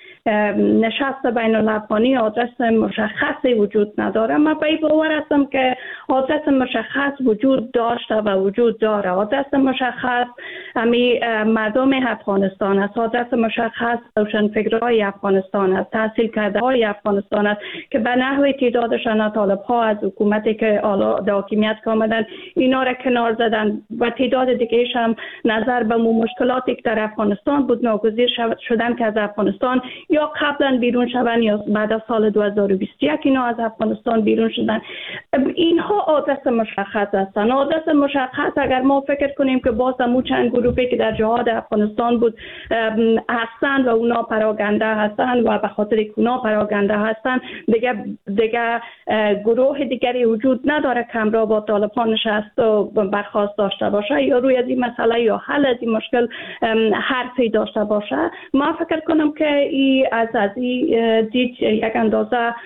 نشست بین الافغانی آدرس مشخصی وجود نداره. من به باور هستم که آدرس مشخص وجود داشته و وجود داره. آدرس مشخص امی مردم افغانستان است، آدرس مشخص روشنفکرهای افغانستان است، تحصیل کرده های افغانستان است که به نحو تعدادشان طالب ها از حکومتی که حالا در حاکمیت آمدن اینا را کنار زدن و تعداد دیگه هم نظر به مشکلاتی که در افغانستان بود ناگزیر شدن که از افغانستان یا قبلا بیرون شدن یا بعد از سال دو هزار و بیست و یک اینا از افغانستان بیرون شدن. اینها آدرس مشخص هستند. آدرس مشخص اگر ما فکر کنیم که باز همون چند گروهی که در جهاد افغانستان بود هستند و اونا پراگنده هستند و به خاطر که اونا پراگنده هستند دیگه دیگه گروه دیگری وجود نداره که همراه با طالبان نشست و برخواست داشته باشه یا روی از این مسئله یا حل از این مشکل حرفی داشته باشه. ما فکر کنم که ای از از این دید یک اندازه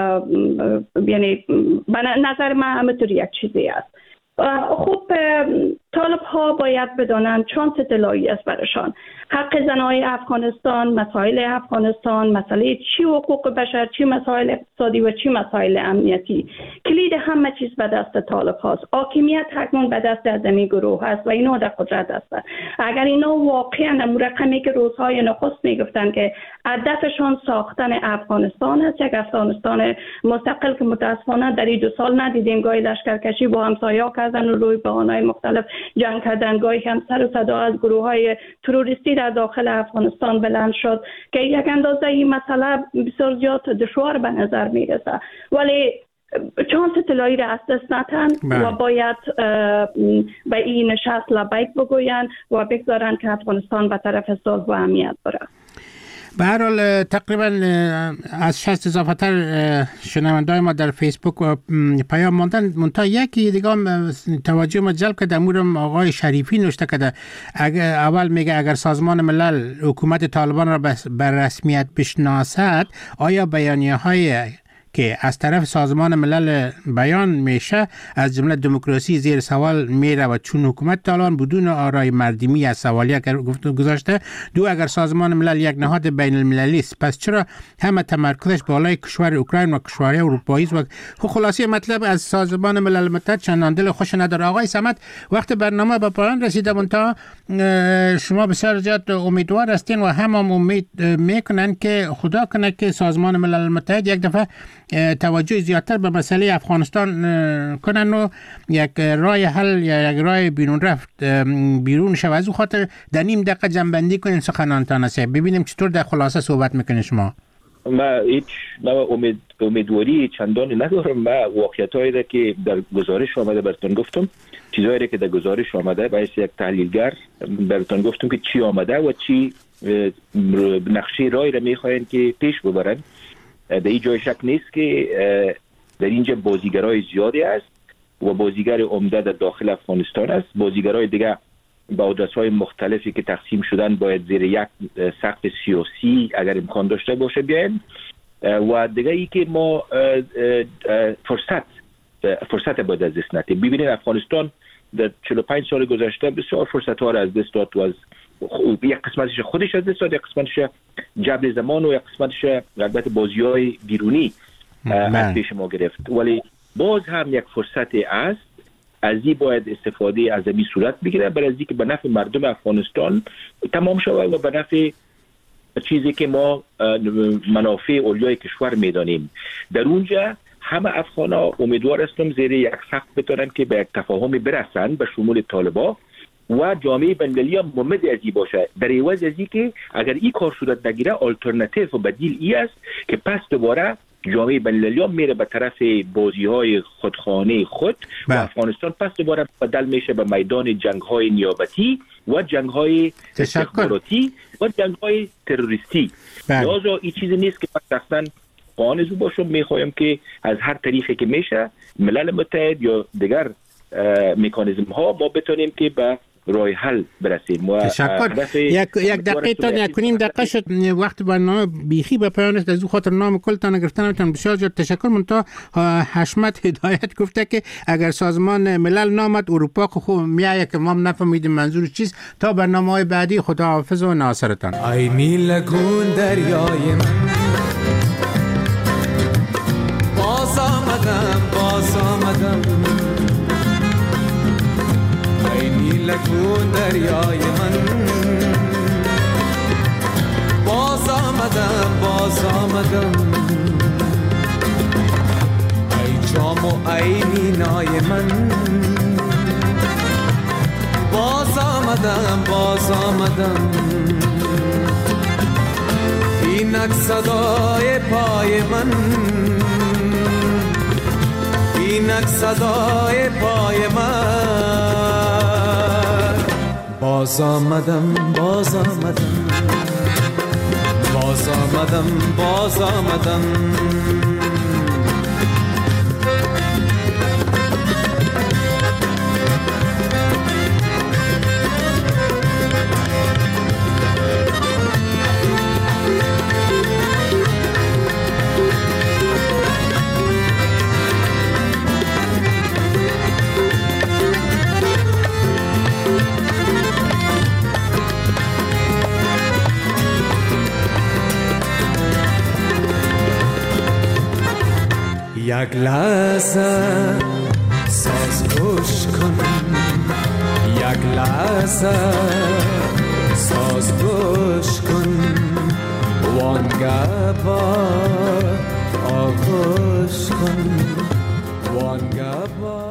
یعنی به نظر من همینطور یک چیزی است. خب طالب ها باید بدانند چانس طلایی است برشان. حق زنای افغانستان، مسائل افغانستان، مسئله چی حقوق بشر، چی مسائل اقتصادی و چی مسائل امنیتی، کلید همه چیز به دست طالب هاست. حاکمیت حکمون به دست از این گروه هست و اینا در قدرت هستند. اگر اینا واقعا امور رقمی که روزهای نخست میگفتن که هدفشان ساختن افغانستان است، یک افغانستان مستقل که متاسفانه در این دو سال ندیدیم، گاهی لشکرکشی با همسایه‌ها کردن و روی بهانه‌های مختلف جنگ کردن، گاهی هم سر و صدا از گروه‌های تروریستی در داخل افغانستان بلند شد که یک اندازه این مسئله بسیار زیاد دشوار به نظر میرسه. ولی چانس طلایی را از دست ندن و باید به این نشست لبیک بگوین و بگذارن که افغانستان به طرف صلح و امنیت بره. به هر حال تقریبا از شصت اضافه تر شنوندای ما در فیسبوک و پیام ماندن، منتها یکی دیگه توجه ما جلب کرده، امورم آقای شریفی نوشته کرده. اول میگه اگر سازمان ملل حکومت طالبان را بر رسمیت بشناسد، آیا بیانیه های که از طرف سازمان ملل بیان میشه از جمله دموکراسی زیر سوال میره و چون حکومت طالبان بدون آرای مردمی از سوالیه گذاشته. دو، اگر سازمان ملل یک نهاد بین المللی است، پس چرا همه تمرکزش بالای کشور اوکراین و کشورهای اروپایی است؟ و خلاصه مطلب از سازمان ملل متحد چندان دل خوش نداره. آقای صمد، وقت برنامه به پایان رسیده، منتها شما بسیار زیاد امیدوار هستین و هم, هم امید میکنن که خدا کنه که سازمان ملل متحد یک دفعه توجه زیادتر به مسئله افغانستان کنن و یک راه حل یا یک راه بیرون رفت بیرون شود. از او خاطر در نیم دقیقه جنبندی کنین سخنانتان است، ببینیم چطور در خلاصه صحبت میکنین شما. ما هیچ ما امید امیدواری چندانی ندارم. ما واقعیتایی را که در گزارش آمده براتون گفتم، چیزایی را که در گزارش آمده باید یک تحلیلگر براتون گفتم که چی آمده و چی نقشه راهی را میخواین که پیش ببرن. در این جای شک نیست که در اینجا بازیگرای زیادی است و بازیگر عمده در داخل افغانستان است. بازیگرای دیگه با آدرس‌های مختلفی که تقسیم شدن باید زیر یک سقف سیاسی اگر امکان داشته باشه بیاین. و دیگه ای که ما فرصت فرصت باید از دست ندیم. ببینید افغانستان در چهل و پنج سال گذشته بسیار فرصت‌ها را از دست داد و از یک قسمتش خودش از دست داد، یک قسمتش جبر زمان و یک قسمتش البته بازی‌های بیرونی از پیش ما گرفت. ولی باز هم یک فرصت است، از این باید استفاده از این صورت بگیره برای اینکه به نفع مردم افغانستان تمام شود و به نفع چیزی که ما منافع اولیای کشور میدانیم. در اونجا همه افغان‌ها امیدوار هستم زیر یک سقف بتونن که به یک تفاهمی برسن به شمول طالبان و جامعه بین‌المللی هم ممد از این باشه. در عوض از این که اگر این کار صورت نگیره، آلترناتیو و بدیل ای است که پس دوباره جامعه بین‌المللی هم میره به طرف بازی‌های خودخانه خود و افغانستان پس دوباره بدل میشه به میدان جنگ‌های نیابتی و جنگ‌های استخباراتی و جنگ‌های تروریستی. لذا این چیزی نیست که پس قانزو باشم. میخوایم که از هر طریقی که میشه ملل متحد یا دیگر مکانیزم ها ما بتونیم که به راه حل برسیم. و تشکر. یک یک دقیقه تا یک کنیم دقیقه شد وقت برنامه بیخی به پایان است. از او خاطر نام کلتان گرفتنتون بسیار زیاد تشکر. منتها حشمت هدایت گفته که اگر سازمان ملل نامد اروپا خوب میایه که ما نفهمیدیم منظور چیست. تا برنامه‌های بعدی خداحافظ و ناصرتان. ای میلگون دریای من باز آمدم باز آمدم ای نیل لگون دریای من باز آمدم باز آمدم ای جام و ای مینای من باز آمدم باز آمدم اینک صدای پای من اینک صدای پای من باز آمدم باز آمدم باز آمدم باز آمدم یک لحظه ساز گوش کن یک لحظه ساز گوش کن وانگه با آغوش کن وانگه با